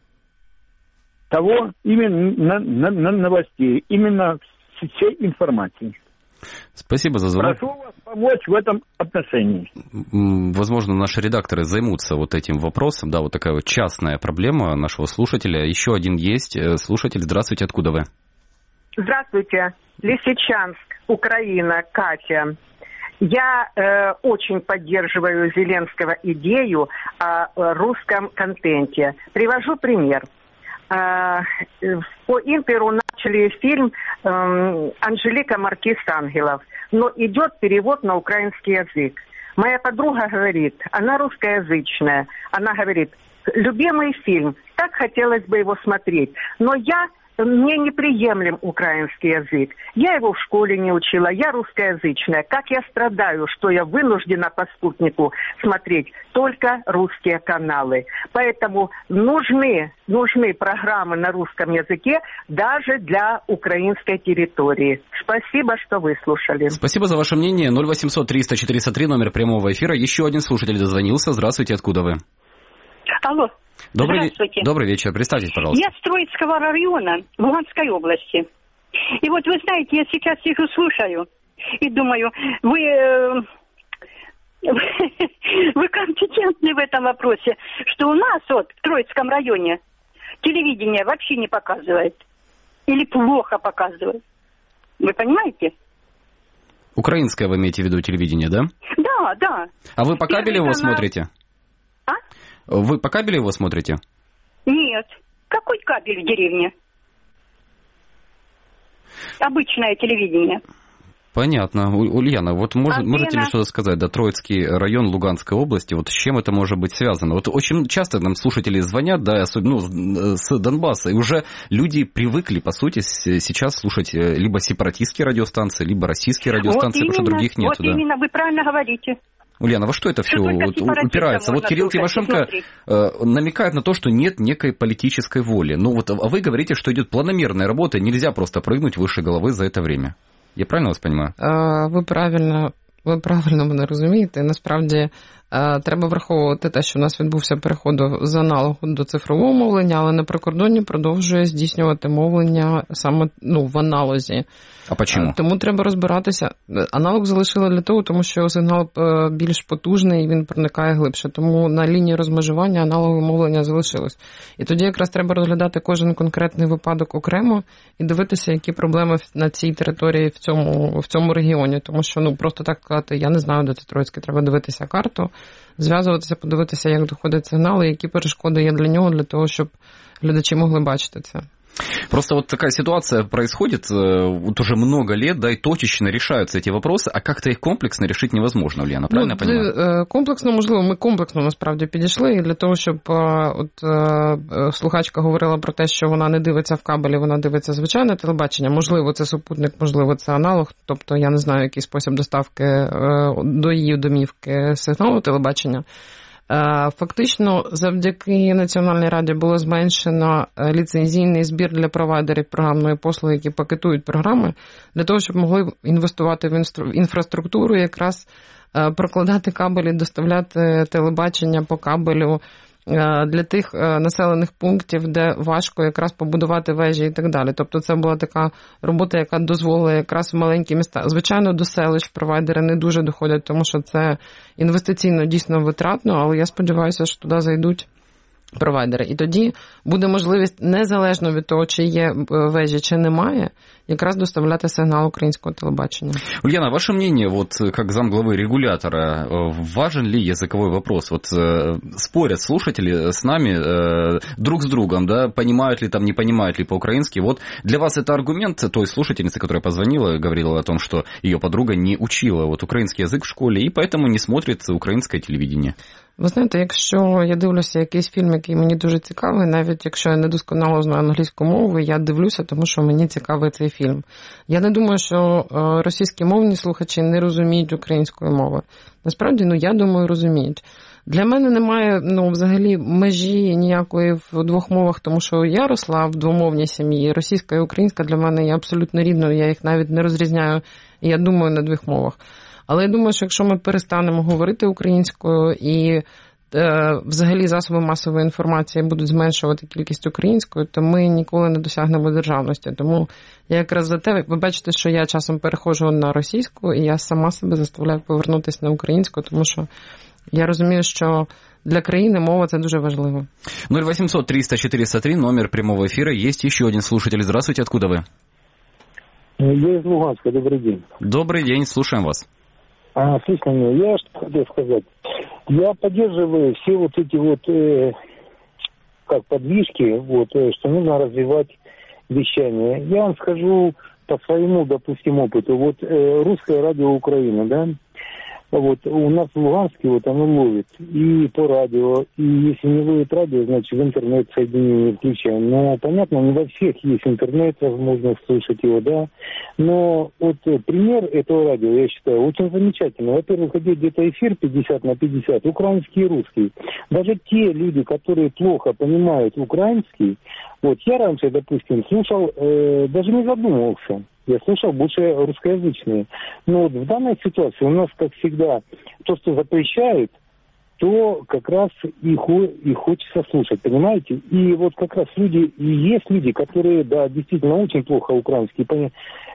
того, именно на, на, новостей, именно всей информации. Спасибо за звонок. Прошу вас помочь в этом отношении. Возможно, наши редакторы займутся вот этим вопросом. Да, вот такая вот частная проблема нашего слушателя. Еще один есть слушатель. Здравствуйте, откуда вы? Здравствуйте. Лисичанск, Украина, Катя. Я э, очень поддерживаю Зеленского идею о, о русском контенте. Привожу пример. Э, по Интеру начали фильм э, «Анжелика Маркиз Ангелов», но идет перевод на украинский язык. Моя подруга говорит, она русскоязычная, она говорит, любимый фильм, так хотелось бы его смотреть, но я... Мне неприемлем украинский язык. Я его в школе не учила, я русскоязычная. Как я страдаю, что я вынуждена по спутнику смотреть только русские каналы. Поэтому нужны, нужны программы на русском языке даже для украинской территории. Спасибо, что выслушали. Спасибо за ваше мнение. ноль восемьсот триста четыреста три, номер прямого эфира. Еще один слушатель дозвонился. Здравствуйте, откуда вы? Алло. Добрый, Здравствуйте. Добрый вечер. Представьтесь, пожалуйста. Я с Троицкого района, Луганской области. И вот вы знаете, я сейчас их слушаю и думаю, вы, вы компетентны в этом вопросе, что у нас вот в Троицком районе телевидение вообще не показывает. Или плохо показывает. Вы понимаете? Украинское вы имеете в виду телевидение, да? Да, да. А вы по кабелю его канал... смотрите? А? Вы по кабелю его смотрите? Нет. Какой кабель в деревне? Обычное телевидение. Понятно. Ульяна, вот может, Антенна. можете ли что-то сказать? Да, Троицкий район Луганской области, вот с чем это может быть связано? Вот очень часто нам слушатели звонят, да, особенно ну, с Донбасса, и уже люди привыкли, по сути, сейчас слушать либо сепаратистские радиостанции, либо российские радиостанции, вот потому что других нет. Вот да. именно, вы правильно говорите. Ульяна, во что это все вот упирается? Вот Кирилл Тимошенко э, намекает на то, что нет некой политической воли. Ну вот, а вы говорите, что идет планомерная работа, нельзя просто прыгнуть выше головы за это время. Я правильно вас понимаю? Ви правильно, ви правильно мене розумієте. Насправді, треба враховувати те, що у нас відбувся переход з аналогу до цифрового мовлення, але на прикордонні продовжує здійснювати мовлення саме ну, в аналозі. А чому? Тому треба розбиратися. Аналог залишили для того, тому що сигнал більш потужний і він проникає глибше. Тому на лінії розмежування аналогове мовлення залишилось. І тоді якраз треба розглядати кожен конкретний випадок окремо і дивитися, які проблеми на цій території в цьому, в цьому регіоні. Тому що ну, просто так сказати, я не знаю, де це Троїцьке, треба дивитися карту, зв'язуватися, подивитися, як доходять сигнали, які перешкоди є для нього, для того, щоб глядачі могли бачити це. Просто вот такая ситуация происходит вот уже много лет, да, и точечно решаются эти вопросы, а как-то их комплексно решить невозможно, Ульяна, правильно ну, я понимаю? Комплексно, можливо, ми комплексно насправді підійшли, і для того, щоб от слухачка говорила про те, що вона не дивиться в кабелі, вона дивиться звичайне телебачення, можливо, це супутник, можливо, це аналог, тобто я не знаю, який спосіб доставки до її домівки сигналу телебачення. Фактично, завдяки Національній раді було зменшено ліцензійний збір для провайдерів програмної послуги, які пакетують програми, для того, щоб могли інвестувати в інфраструктуру, якраз прокладати кабелі, доставляти телебачення по кабелю для тих населених пунктів, де важко якраз побудувати вежі і так далі. Тобто це була така робота, яка дозволила якраз в маленькі міста. Звичайно, до селищ провайдери не дуже доходять, тому що це інвестиційно дійсно витратно, але я сподіваюся, що туди зайдуть провайдери. І тоді буде можливість, незалежно від того, чи є вежі, чи немає, якраз доставляти сигнал українського телебачення. Ульяна, ваше мнение, вот как замглавы регулятора, важен ли языковой вопрос? Вот э, спорят слушатели с нами э, друг с другом, да, понимают ли там, не понимают ли по-украински. Вот для вас это аргумент той слушательницы, которая позвонила, говорила о том, что ее подруга не учила вот украинский язык в школе и поэтому не смотрит украинское телевидение? Ви знаєте, якщо я дивлюся якийсь фільм, який мені дуже цікавий, навіть якщо я не досконало знаю англійську мову, я дивлюся, тому що мені цікавий цей фільм. Я не думаю, що російські мовні слухачі не розуміють української мови. Насправді, ну, я думаю, розуміють. Для мене немає, ну, взагалі межі ніякої в двох мовах, тому що я росла в двомовній сім'ї. Російська і українська для мене є абсолютно рідною, я їх навіть не розрізняю, і я думаю на двох мовах. Але я думаю, що якщо ми перестанемо говорити українською і е, взагалі засоби масової інформації будуть зменшувати кількість української, то ми ніколи не досягнемо державності. Тому я якраз за те, ви бачите, що я часом переходжу на російську, і я сама себе заставляю повернутися на українську, тому що я розумію, що для країны мова это дуже важливо. ноль восемьсот триста четыреста три, номер прямого эфира. Есть еще один слушатель. Здравствуйте, откуда вы? Я из Луганска, добрый день. Добрый день, слушаем вас. А, слушай меня, я что хотел сказать. Я поддерживаю все вот эти вот, э, как подвижки, вот, э, что нужно развивать вещание. Я вам скажу по своему, допустим, опыту. Вот э, русское радио Украины, да, вот у нас в Луганске вот оно ловит и по радио, и если не ловит радио, значит в интернет соединение включаем. Но понятно, не во всех есть интернет, возможно слышать его, да. Но вот пример этого радио, я считаю, очень замечательный. Во-первых, идет где-то эфир пятьдесят на пятьдесят, украинский и русский. Даже те люди, которые плохо понимают украинский, вот я раньше, допустим, слушал, э, даже не задумывался. Я слушал больше русскоязычные. Но вот в данной ситуации у нас, как всегда, то, что запрещают, то как раз и, хо- и хочется слушать, понимаете? И вот как раз люди, и есть люди, которые, да, действительно очень плохо украинский пони-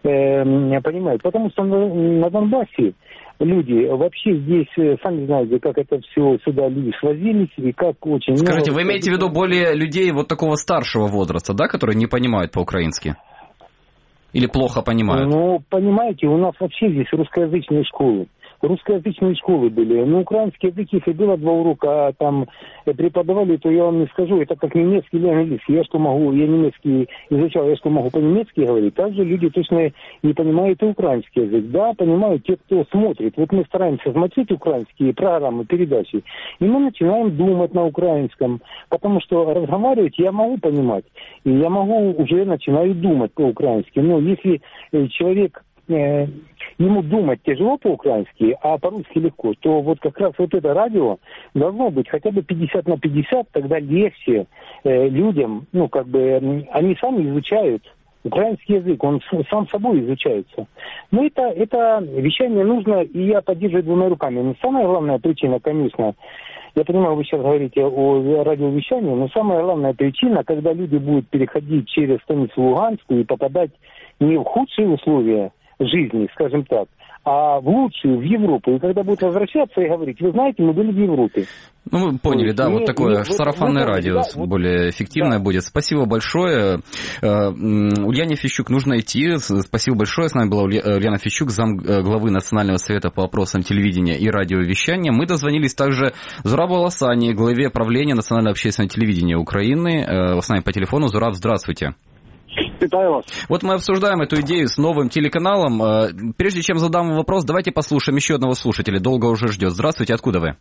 э, понимают. Потому что на, на Донбассе люди вообще здесь, сами знаете, как это все сюда люди свозились, и как очень... Скажите, много... вы имеете в виду более людей вот такого старшего возраста, да, которые не понимают по-украински? Или плохо понимают? Ну, понимаете, у нас вообще здесь русскоязычные школы. русскоязычные школы были. Ну, украинский язык, если было два урока, а там преподавали, то я вам не скажу, это как немецкий или английский. Я что могу, я немецкий изучал, я что могу по-немецки говорить. Также люди точно не понимают и украинский язык. Да, понимают те, кто смотрит. Вот мы стараемся смотреть украинские программы, передачи, и мы начинаем думать на украинском, потому что разговаривать я могу понимать, и я могу уже начинаю думать по-украински. Но если человек э, ему думать тяжело по-украински, а по-русски легко, то вот как раз вот это радио должно быть хотя бы пятьдесят на пятьдесят, тогда легче э, людям, ну как бы э, они сами изучают украинский язык, он сам собой изучается. Но это, это вещание нужно, и я поддерживаю двумя руками. Но самая главная причина, конечно, я понимаю, вы сейчас говорите о радиовещании, но самая главная причина, когда люди будут переходить через станицу Луганскую и попадать не в худшие условия жизни, скажем так, а в лучшую, в Европу. И когда будут возвращаться и говорить, вы знаете, мы были в Европе. Ну, мы поняли, да, не, вот такое не, сарафанное вот, радио да, вот, более эффективное да. будет. Спасибо большое. Ульяне Фещук нужно идти. Спасибо большое. С нами была Ульяна Фещук, зам главы Национального совета по вопросам телевидения и радиовещания. Мы дозвонились также Зурабу Аласани, главе правления Национального общественного телевидения Украины. С нами по телефону. Зураб, здравствуйте. Витаю вас. Вот мы обсуждаем эту идею с новым телеканалом. Прежде чем задам вопрос, давайте послушаем еще одного слушателя. Долго уже ждет. Здравствуйте, откуда вы?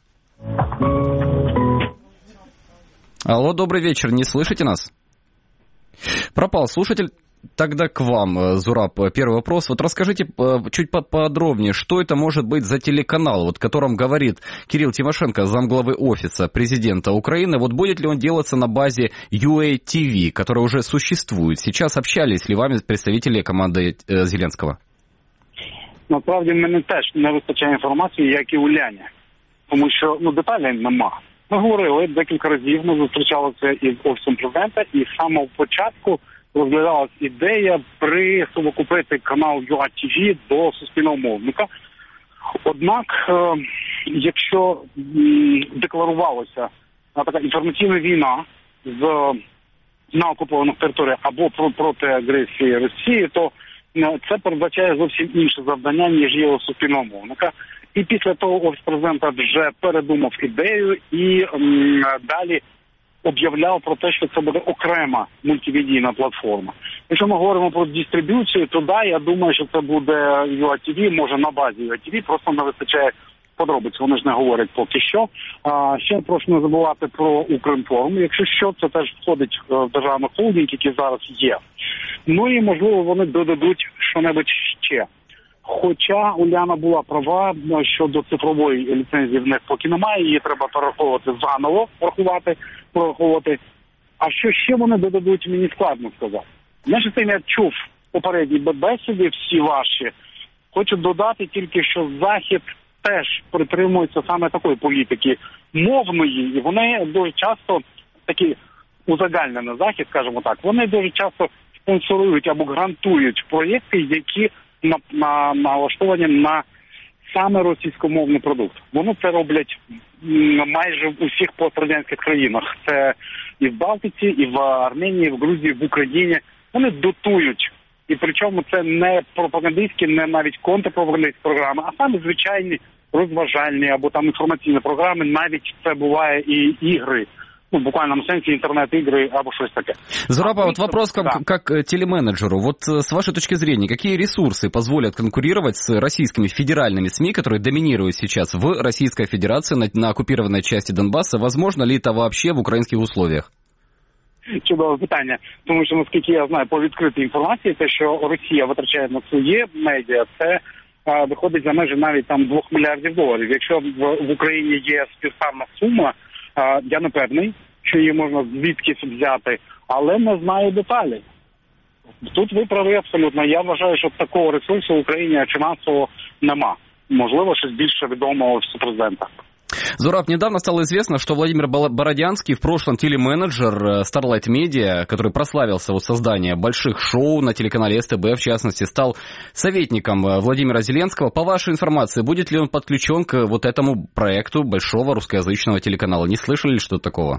Алло, добрый вечер. Не слышите нас? Пропал слушатель. Тогда к вам, Зураб, первый вопрос. Вот расскажите чуть подробнее, что это может быть за телеканал, вот, о котором говорит Кирилл Тимошенко, замглавы офиса президента Украины. Вот будет ли он делаться на базе ю эй ти ви, которая уже существует? Сейчас общались ли вами представители команди Зеленського? Насправді, в мене теж не вистачає інформації, як і Уляні. Тому що, ну, деталей нема. Ми говорили декілька разів, ми зустрічалися із Офісом президента, і з самого початку розглядалась ідея присовокупити канал ю ей ті ві до суспільного мовника. Однак, е, якщо м, декларувалася така інформаційна війна з, на окупованих територіях або про, проти агресії Росії, то е, це передбачає зовсім інше завдання, ніж є у суспільного мовника. І після того Офіс президента вже передумав ідею і м, далі об'являв про те, що це буде окрема мультимедійна платформа. Якщо ми говоримо про дистриб'юцію, то да, я думаю, що це буде ю ей ті ві, може на базі ю ей ті ві, просто не вистачає подробиць, вони ж не говорять поки що. А, ще прошу не забувати про Укрінформ, якщо що, це теж входить в державний холдинг, який зараз є. Ну і, можливо, вони додадуть що-небудь ще. Хоча Уляна була права, щодо цифрової ліцензії в них поки немає, її треба перераховувати заново, рахувати, прораховувати. А що ще вони додадуть, мені складно сказати. Знаєш, цим я чув попередні бесіди всі ваші. Хочу додати тільки, що Захід теж притримується саме такої політики мовної, і вони дуже часто, такі узагальнені Захід, скажімо так, вони дуже часто спонсорують або грантують проєкти, які на, на, налаштовані на саме російськомовний продукт. Вони це роблять майже в усіх пострадянських країнах. Це і в Балтиці, і в Арменії, і в Грузії, в Україні. Вони дотують. І причому це не пропагандистські, не навіть контрпропагандистські програми, а саме звичайні розважальні або там інформаційні програми. Навіть це буває і ігри. Ну, в буквальном сенсе интернет-игры, або что-то такое. Зураб, вот вопрос как, да. как телеменеджеру. Вот с вашей точки зрения, какие ресурсы позволят конкурировать с российскими федеральными СМИ, которые доминируют сейчас в Российской Федерации на, на оккупированной части Донбасса? Возможно ли это вообще в украинских условиях? Чудове питання. Тому що, наскільки я знаю, по відкритій інформації, те, що Росія витрачає на своє медіа, це а, виходить за межі навіть там двох мільярдів доларів. Якщо в, в Україні є співставна сума, а, я не певний, що її можна звідкись взяти, але не знаю деталей. Тут ви праві абсолютно. Я вважаю, що такого ресурсу в Україні фінансово нема. Можливо, щось більше відомо Офісу президента. Зураб, недавно стало известно, что Владимир Бородянский, в прошлом телеменеджер Starlight Media, который прославился вот созданием больших шоу на телеканале эс тэ бэ, в частности, стал советником Владимира Зеленского. По вашей информации, будет ли он подключен к вот этому проекту большого русскоязычного телеканала? Не слышали ли что-то такого?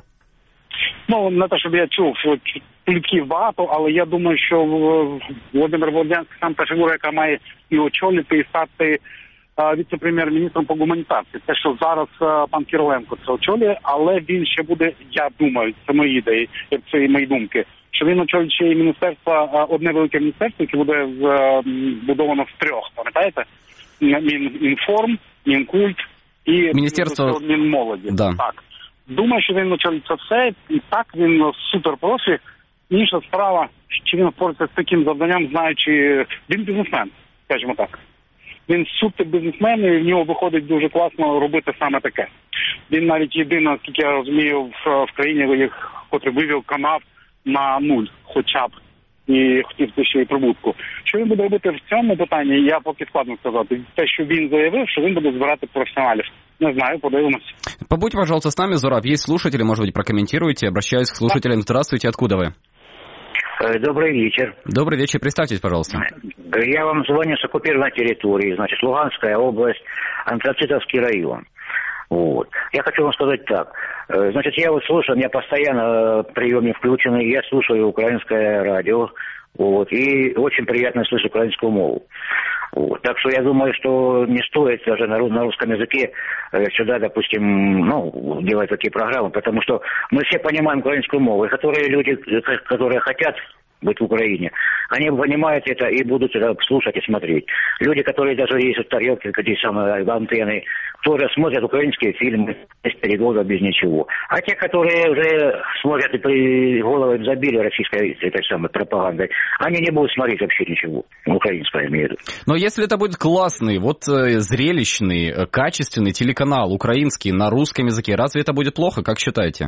Ну, не те, щоб я чув, плітків багато, але я думаю, що Володимир Бородянський сам та фігура, яка має і очолити, і стати віце-прем'єр-міністром по гуманітарці. Те, що зараз пан Кириленко це очолює, але він ще буде, я думаю, це мої ідеї, це мої думки, що він очолює ще і міністерство, одне велике міністерство, яке буде збудовано в трьох, пам'ятаєте? Мінінформ, Мінкульт і Міністерство Мінмолоді. Да. Так. Думаю, що він очолює це все, і так він супер профі. Інша справа, чи він впорається з таким завданням, знаючи, він бізнесмен, скажімо так. Він супер бізнесмен, і в нього виходить дуже класно робити саме таке. Він навіть єдиний, наскільки я розумію, в, в країні, котрий вивів канал на нуль, хоча б, і хотів ще й прибутку. Що він буде робити в цьому питанні, я поки складно сказати. Те, що він заявив, що він буде збирати професіоналів. Не знаю, подивимось. Побудьте, пожалуйста, с нами, Зураб. Есть слушатели, может быть, прокомментируйте. Обращаюсь к слушателям. Здравствуйте, откуда вы? Добрый вечер. Добрый вечер, представьтесь, пожалуйста. Я вам звоню с оккупированной территории, значит, Луганская область, Антрацитовский район. Вот. Я хочу вам сказать так. Значит, я вот слушаю, у меня постоянно приемник включенный, я слушаю украинское радио, вот, и очень приятно слышать украинскую мову. Вот. Так что я думаю, что не стоит даже на, на русском языке сюда, допустим, ну, делать такие программы, потому что мы все понимаем украинскую мову, и которые люди, которые хотят быть в Украине, они понимают это и будут это слушать и смотреть. Люди, которые даже есть тарелки, какие самые антенны, тоже смотрят украинские фильмы без перевода, без ничего. А те, которые уже смотрят и при головы забили российской этой самой пропагандой, они не будут смотреть вообще ничего. Украинское имею в виду. Но если это будет классный, вот э, зрелищный, э, качественный телеканал украинский на русском языке, разве это будет плохо, как считаете?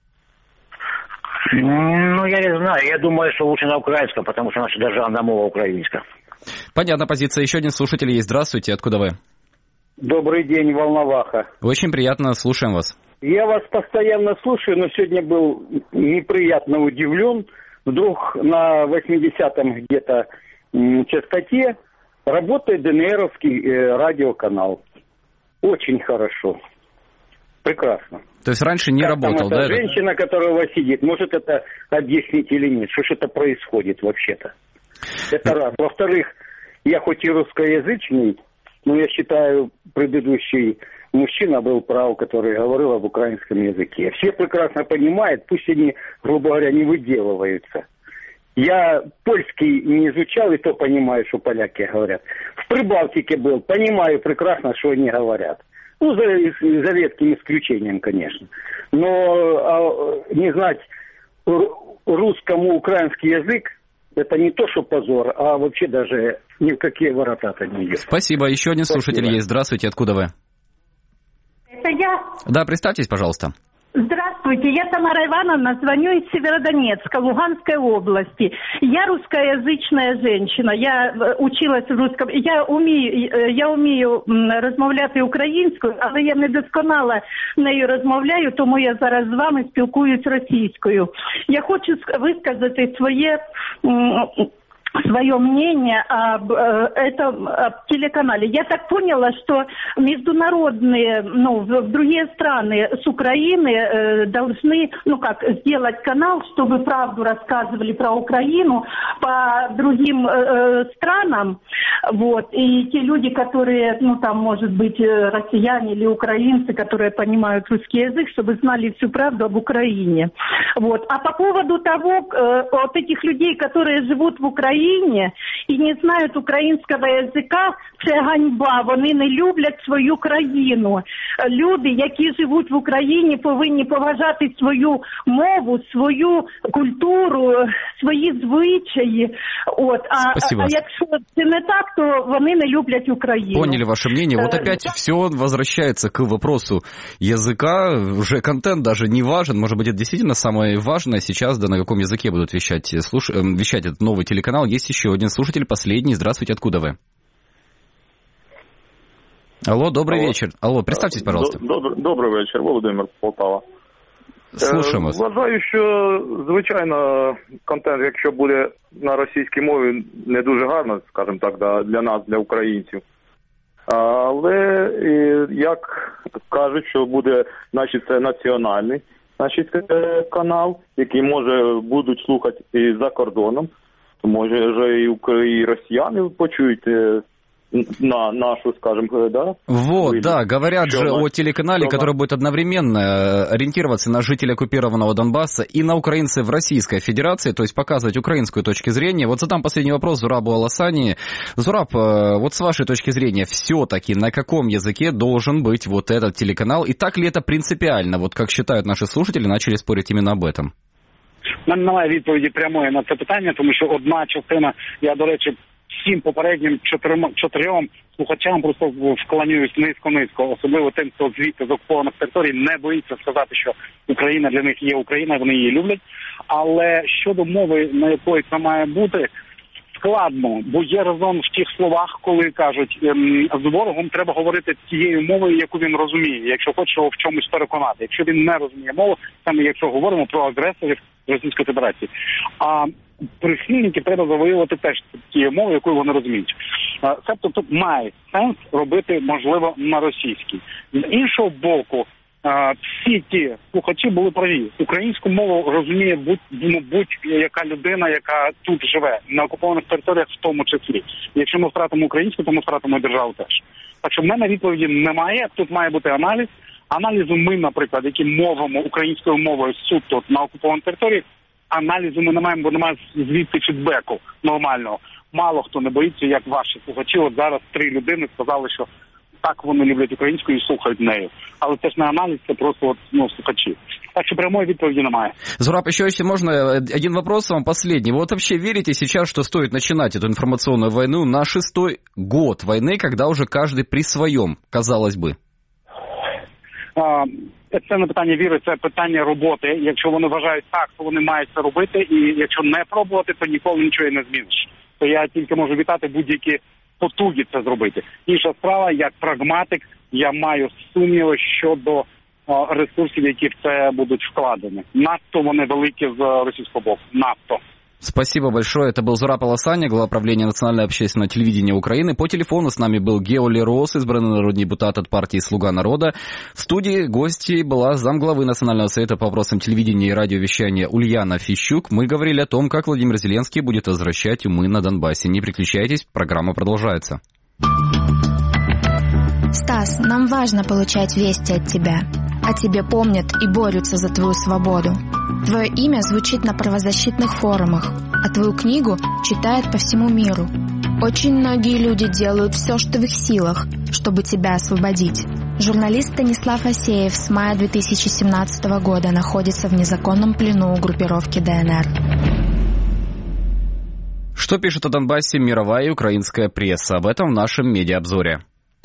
Ну, я не знаю. Я думаю, что лучше на украинском, потому что наша державная мова украинская. Понятна позиция. Еще один слушатель есть. Здравствуйте. Откуда вы? Добрый день, Волноваха. Очень приятно. Слушаем вас. Я вас постоянно слушаю, но сегодня был неприятно удивлен. Вдруг на восьмидесятом где-то частоте работает ДНРовский э, радиоканал. Очень хорошо. Прекрасно. То есть раньше не как работал, там да? Эта женщина, которая у вас сидит, может это объяснить или нет? Что ж это происходит вообще-то? Это раз. Во-вторых, я хоть и русскоязычный, но я считаю, предыдущий мужчина был прав, который говорил об украинском языке. Все прекрасно понимают, пусть они, грубо говоря, не выделываются. Я польский не изучал, и то понимаю, что поляки говорят. В Прибалтике был, понимаю прекрасно, что они говорят. Ну, за, за редким исключением, конечно. Но а, не знать русскому украинский язык, это не то, что позор, а вообще даже ни в какие ворота-то не идет. Спасибо. Еще один Спасибо. слушатель есть. Здравствуйте. Откуда вы? Это я. Да, представьтесь, пожалуйста. Здравствуйте, я Тамара Ивановна, звоню из Северодонецка, Луганской области. Я русскоязычная женщина, я училась в русском, я умію, я умію розмовляти українською, але я недосконало нею розмовляю, тому я зараз з вами спілкуюсь російською. Я хочу висказати своє... свое мнение об э, этом об телеканале. Я так поняла, что международные, ну, в, в другие страны с Украины э, должны, ну как, сделать канал, чтобы правду рассказывали про Украину по другим э, странам. Вот. И те люди, которые, ну там, может быть, россияне или украинцы, которые понимают русский язык, чтобы знали всю правду об Украине. Вот. А по поводу того, э, от этих людей, которые живут в Украине, і не знають українського язика, це ганьба. Вони не люблять свою країну. Люди, які живуть в Україні, повинні поважати свою мову, свою культуру, свої звичаї. От. А, а якщо це не так, то вони не люблять Україну. Поняли ваше мнение. Вот опять все возвращается к вопросу языка. Уже контент даже не важен. Может быть, это действительно самое важное сейчас, да, на каком языке будут вещать, слуш... вещать этот новый телеканал. Есть еще один слушатель, последний. Здравствуйте, откуда вы? Алло, добрый Алло. вечер. Алло, представьтесь, пожалуйста. Добрый, добрый вечір, Володимир, Полтава. Слушаємо вас. Вважаю, що, звичайно, контент, якщо буде на російській мові, не дуже гарно, скажімо так, для нас, для українців. Але, як кажуть, що буде, значить, це національний, значить, канал, який, може, будуть слухати і за кордоном. Може, вже і росіяни почують на нашу, скажем, да? Вот, Были. да, говорят Что же на... о телеканале, Что который на... будет одновременно ориентироваться на жителей оккупированного Донбасса и на украинцев в Российской Федерации, то есть показывать украинскую точку зрения. Вот задам последний вопрос Зурабу Аласани. Зураб, вот с вашей точки зрения, все-таки на каком языке должен быть вот этот телеканал? И так ли это принципиально, вот как считают наши слушатели, начали спорить именно об этом? У мене немає відповіді прямої на це питання, тому що одна частина, я, до речі, всім попереднім чотирьом, чотирьом слухачам просто вклонююсь низько-низько, особливо тим, хто звідти з окупованих територій не боїться сказати, що Україна для них є Україна, вони її люблять. Але щодо мови, на якої це має бути, складно, бо є резон в тих словах, коли кажуть, з ворогом треба говорити тією мовою, яку він розуміє, якщо хоче його в чомусь переконати. Якщо він не розуміє мову, саме якщо говоримо про агресорів Російської Федерації. А прихильників треба завоювати теж тією мовою, якою вони розуміють. Тобто тут має сенс робити, можливо, на російській. З іншого боку, всі ті слухачі були праві. Українську мову розуміє будь, ну, будь-яка людина, яка тут живе, на окупованих територіях в тому числі. Якщо ми втратимо українську, то ми втратимо державу теж. Так що в мене відповіді немає, тут має бути аналіз. Аналізу ми, наприклад, які мовимо українською мовою суто на окупованій території, аналізу ми не маємо, бо немає звідти фідбеку нормального. Мало хто не боїться, як ваші слухачі. От зараз три людини сказали, що так вони люблять українську і слухають нею. Але це ж не аналіз, це просто от, ну, слухачі. Так что прямой відповіді немає. Зураб, еще если можно, один вопрос вам последний. Вы вот вообще верите сейчас, что стоит начинать эту информационную войну на шестой год войны, когда уже каждый при своем, казалось бы? А, це не питання віри, це питання роботи. Якщо вони вважають так, то вони мають це робити. І якщо не пробувати, то ніколи нічого не зміниш. То я тільки можу вітати будь-які потуги це зробити. Інша справа, як прагматик, я маю сумніви щодо о, ресурсів, які в це будуть вкладені. Надто вони великі з російського боку. Надто. Спасибо большое. Это был Зураб Аласани, глава правления Национального общественного телевидения Украины. По телефону с нами был Гео Лерос, избранный народный депутат от партии «Слуга народа». В студии гостьей была замглавы Национального совета по вопросам телевидения и радиовещания Ульяна Фищук. Мы говорили о том, как Владимир Зеленский будет возвращать умы на Донбассе. Не переключайтесь, программа продолжается. Стас, нам важно получать вести от тебя. О тебе помнят и борются за твою свободу. Твое имя звучит на правозащитных форумах, а твою книгу читают по всему миру. Очень многие люди делают все, что в их силах, чтобы тебя освободить. Журналист Станислав Асеев с мая две тысячи семнадцатого года находится в незаконном плену у группировки ДНР. Что пишет о Донбассе мировая и украинская пресса? Об этом в нашем медиаобзоре.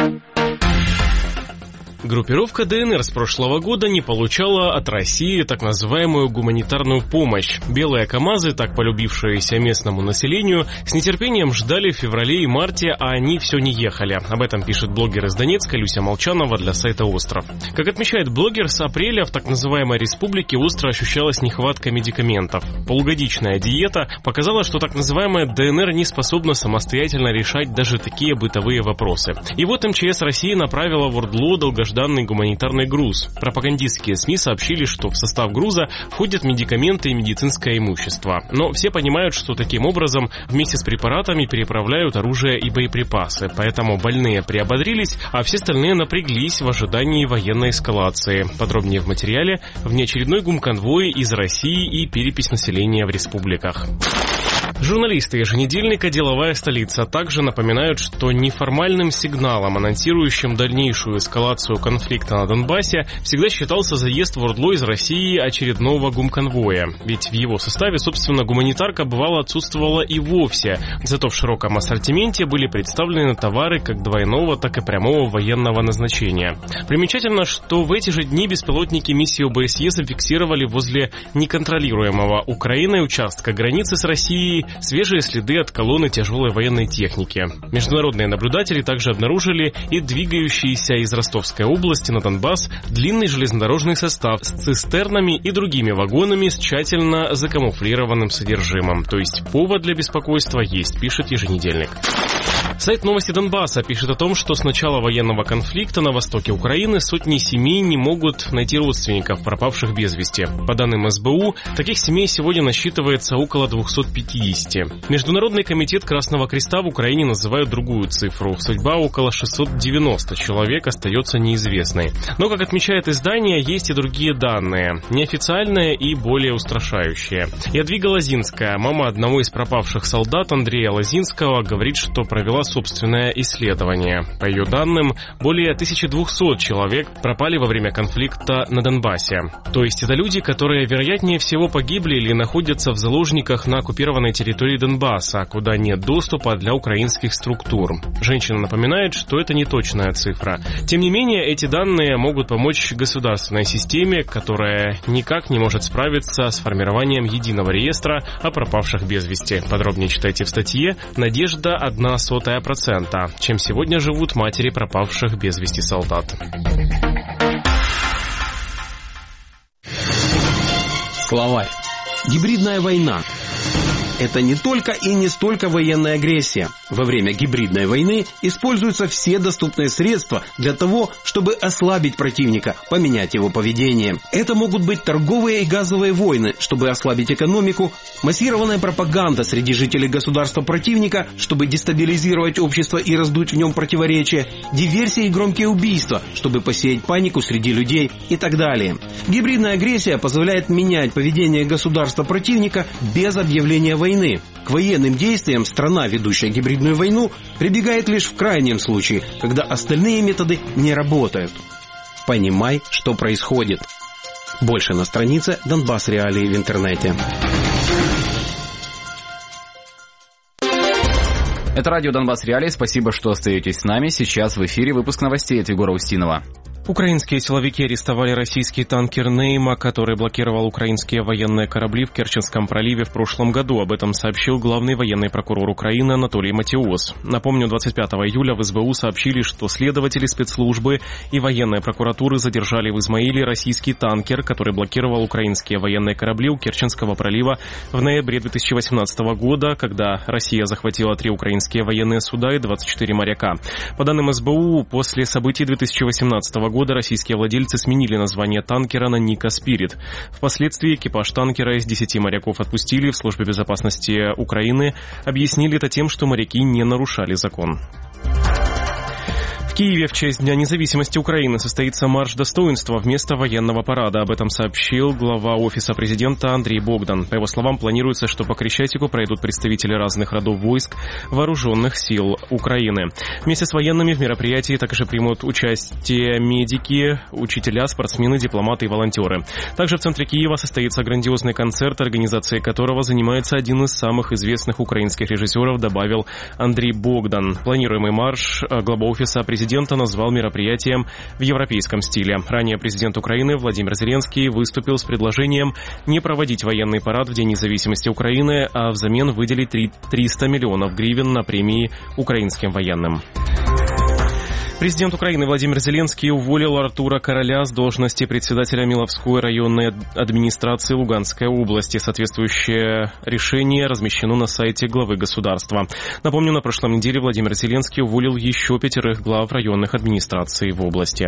Группировка ДНР с прошлого года не получала от России так называемую гуманитарную помощь. Белые КАМАЗы, так полюбившиеся местному населению, с нетерпением ждали в феврале и марте, а они все не ехали. Об этом пишет блогер из Донецка Люся Молчанова для сайта «Остров». Как отмечает блогер, с апреля в так называемой республике остро ощущалась нехватка медикаментов. Полугодичная диета показала, что так называемая ДНР не способна самостоятельно решать даже такие бытовые вопросы. И вот МЧС России направила в ОРДЛО долгожданный данный гуманитарный груз. Пропагандистские СМИ сообщили, что в состав груза входят медикаменты и медицинское имущество. Но все понимают, что таким образом вместе с препаратами переправляют оружие и боеприпасы. Поэтому больные приободрились, а все остальные напряглись в ожидании военной эскалации. Подробнее в материале «Внеочередной гумконвой из России и перепись населения в республиках». Журналисты еженедельника «Деловая столица» также напоминают, что неформальным сигналом, анонсирующим дальнейшую эскалацию конфликта на Донбассе, всегда считался заезд в ОРДЛО из России очередного гумконвоя. Ведь в его составе, собственно, гуманитарка бывало отсутствовала и вовсе. Зато в широком ассортименте были представлены товары как двойного, так и прямого военного назначения. Примечательно, что в эти же дни беспилотники миссии ОБСЕ зафиксировали возле неконтролируемого Украиной участка границы с Россией свежие следы от колонны тяжелой военной техники. Международные наблюдатели также обнаружили и двигающийся из Ростовской области на Донбасс длинный железнодорожный состав с цистернами и другими вагонами с тщательно закамуфлированным содержимым. То есть повод для беспокойства есть, пишет еженедельник. Сайт «Новости Донбасса» пишет о том, что с начала военного конфликта на востоке Украины сотни семей не могут найти родственников, пропавших без вести. По данным эс бэ у, таких семей сегодня насчитывается около двести пятьдесят. Международный комитет Красного Креста в Украине называют другую цифру. Судьба около шестьсот девяносто человек остается неизвестной. Но, как отмечает издание, есть и другие данные, неофициальные и более устрашающие. Ядвига Лозинская, мама одного из пропавших солдат Андрея Лозинского, говорит, что провела собственное исследование. По ее данным, более тысяча двести человек пропали во время конфликта на Донбассе. То есть это люди, которые, вероятнее всего, погибли или находятся в заложниках на оккупированной территории Донбасса, куда нет доступа для украинских структур. Женщина напоминает, что это не точная цифра. Тем не менее, эти данные могут помочь государственной системе, которая никак не может справиться с формированием единого реестра о пропавших без вести. Подробнее читайте в статье «Надежда одна сотая процента», чем сегодня живут матери пропавших без вести солдат. Словарь. Гибридная война. Это не только и не столько военная агрессия. Во время гибридной войны используются все доступные средства для того, чтобы ослабить противника, поменять его поведение. Это могут быть торговые и газовые войны, чтобы ослабить экономику, массированная пропаганда среди жителей государства противника, чтобы дестабилизировать общество и раздуть в нем противоречия, диверсии и громкие убийства, чтобы посеять панику среди людей и так далее. Гибридная агрессия позволяет менять поведение государства противника без объявления войны. К военным действиям страна, ведущая гибридную войну, прибегает лишь в крайнем случае, когда остальные методы не работают. Понимай, что происходит. Больше на странице Донбасс Реалии в интернете. Это радио Донбасс Реалии. Спасибо, что остаетесь с нами. Сейчас в эфире выпуск новостей от Егора Устинова. Украинские силовики арестовали российский танкер «Нейма», который блокировал украинские военные корабли в Керченском проливе в прошлом году. Об этом сообщил главный военный прокурор Украины Анатолий Матиос. Напомню, двадцать пятого июля в эс бэ у сообщили, что следователи спецслужбы и военные прокуратуры задержали в Измаиле российский танкер, который блокировал украинские военные корабли у Керченского пролива в ноябре две тысячи восемнадцатого года, когда Россия захватила три украинские военные суда и двадцать четыре моряка. По данным эс бэ у, после событий две тысячи восемнадцатого года российские владельцы сменили название танкера на «Ника Спирит». Впоследствии экипаж танкера из десяти моряков отпустили. В службе безопасности Украины объяснили это тем, что моряки не нарушали закон. В Киеве в честь Дня независимости Украины состоится марш достоинства вместо военного парада. Об этом сообщил глава Офиса президента Андрей Богдан. По его словам, планируется, что по Крещатику пройдут представители разных родов войск вооруженных сил Украины. Вместе с военными в мероприятии также примут участие медики, учителя, спортсмены, дипломаты и волонтеры. Также в центре Киева состоится грандиозный концерт, организацией которого занимается один из самых известных украинских режиссеров, добавил Андрей Богдан. Планируемый марш глава Офиса президента назвал мероприятием в европейском стиле. Ранее президент Украины Владимир Зеленский выступил с предложением не проводить военный парад в День независимости Украины, а взамен выделить триста миллионов гривен на премии украинским военным. Президент Украины Владимир Зеленский уволил Артура Короля с должности председателя Миловской районной администрации Луганской области. Соответствующее решение размещено на сайте главы государства. Напомню, на прошлой неделе Владимир Зеленский уволил еще пятерых глав районных администраций в области.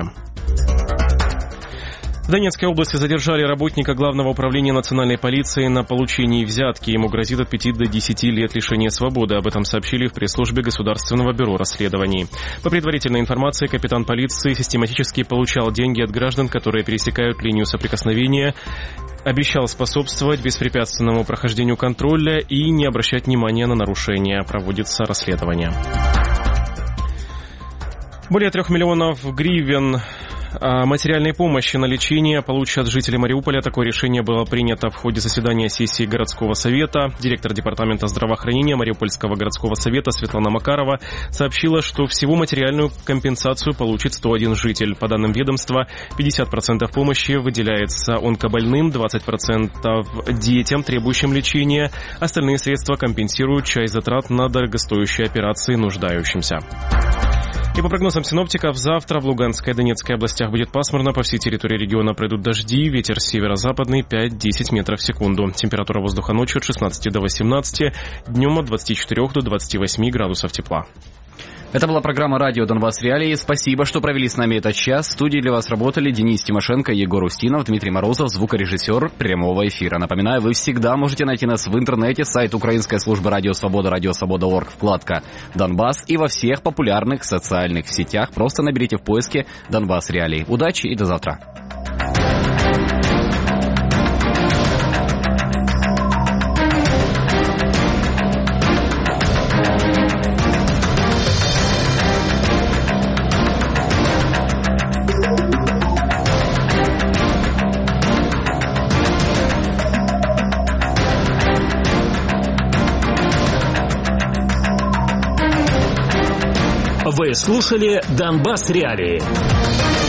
В Донецкой области задержали работника Главного управления национальной полиции на получении взятки. Ему грозит от пяти до десяти лет лишения свободы. Об этом сообщили в пресс-службе Государственного бюро расследований. По предварительной информации, капитан полиции систематически получал деньги от граждан, которые пересекают линию соприкосновения, обещал способствовать беспрепятственному прохождению контроля и не обращать внимания на нарушения. Проводится расследование. Более трех миллионов гривен материальной помощи на лечение получат жители Мариуполя. Такое решение было принято в ходе заседания сессии городского совета. Директор департамента здравоохранения Мариупольского городского совета Светлана Макарова сообщила, что всего материальную компенсацию получит сто один житель. По данным ведомства, пятьдесят процентов помощи выделяется онкобольным, двадцать процентов детям, требующим лечения. Остальные средства компенсируют часть затрат на дорогостоящие операции нуждающимся. И по прогнозам синоптиков, завтра в Луганской и Донецкой областях будет пасмурно. По всей территории региона пройдут дожди. Ветер северо-западный пять-десять метров в секунду. Температура воздуха ночью от шестнадцати до восемнадцати. Днем от двадцати четырёх до двадцати восьми градусов тепла. Это была программа «Радио Донбасс Реалии». Спасибо, что провели с нами этот час. В студии для вас работали Денис Тимошенко, Егор Устинов, Дмитрий Морозов, звукорежиссер прямого эфира. Напоминаю, вы всегда можете найти нас в интернете, сайт Украинской службы Радио Свобода, радиосвобода точка орг, вкладка «Донбасс» и во всех популярных социальных сетях. Просто наберите в поиске «Донбасс Реалии». Удачи и до завтра. Вы слушали «Донбасс Реалии».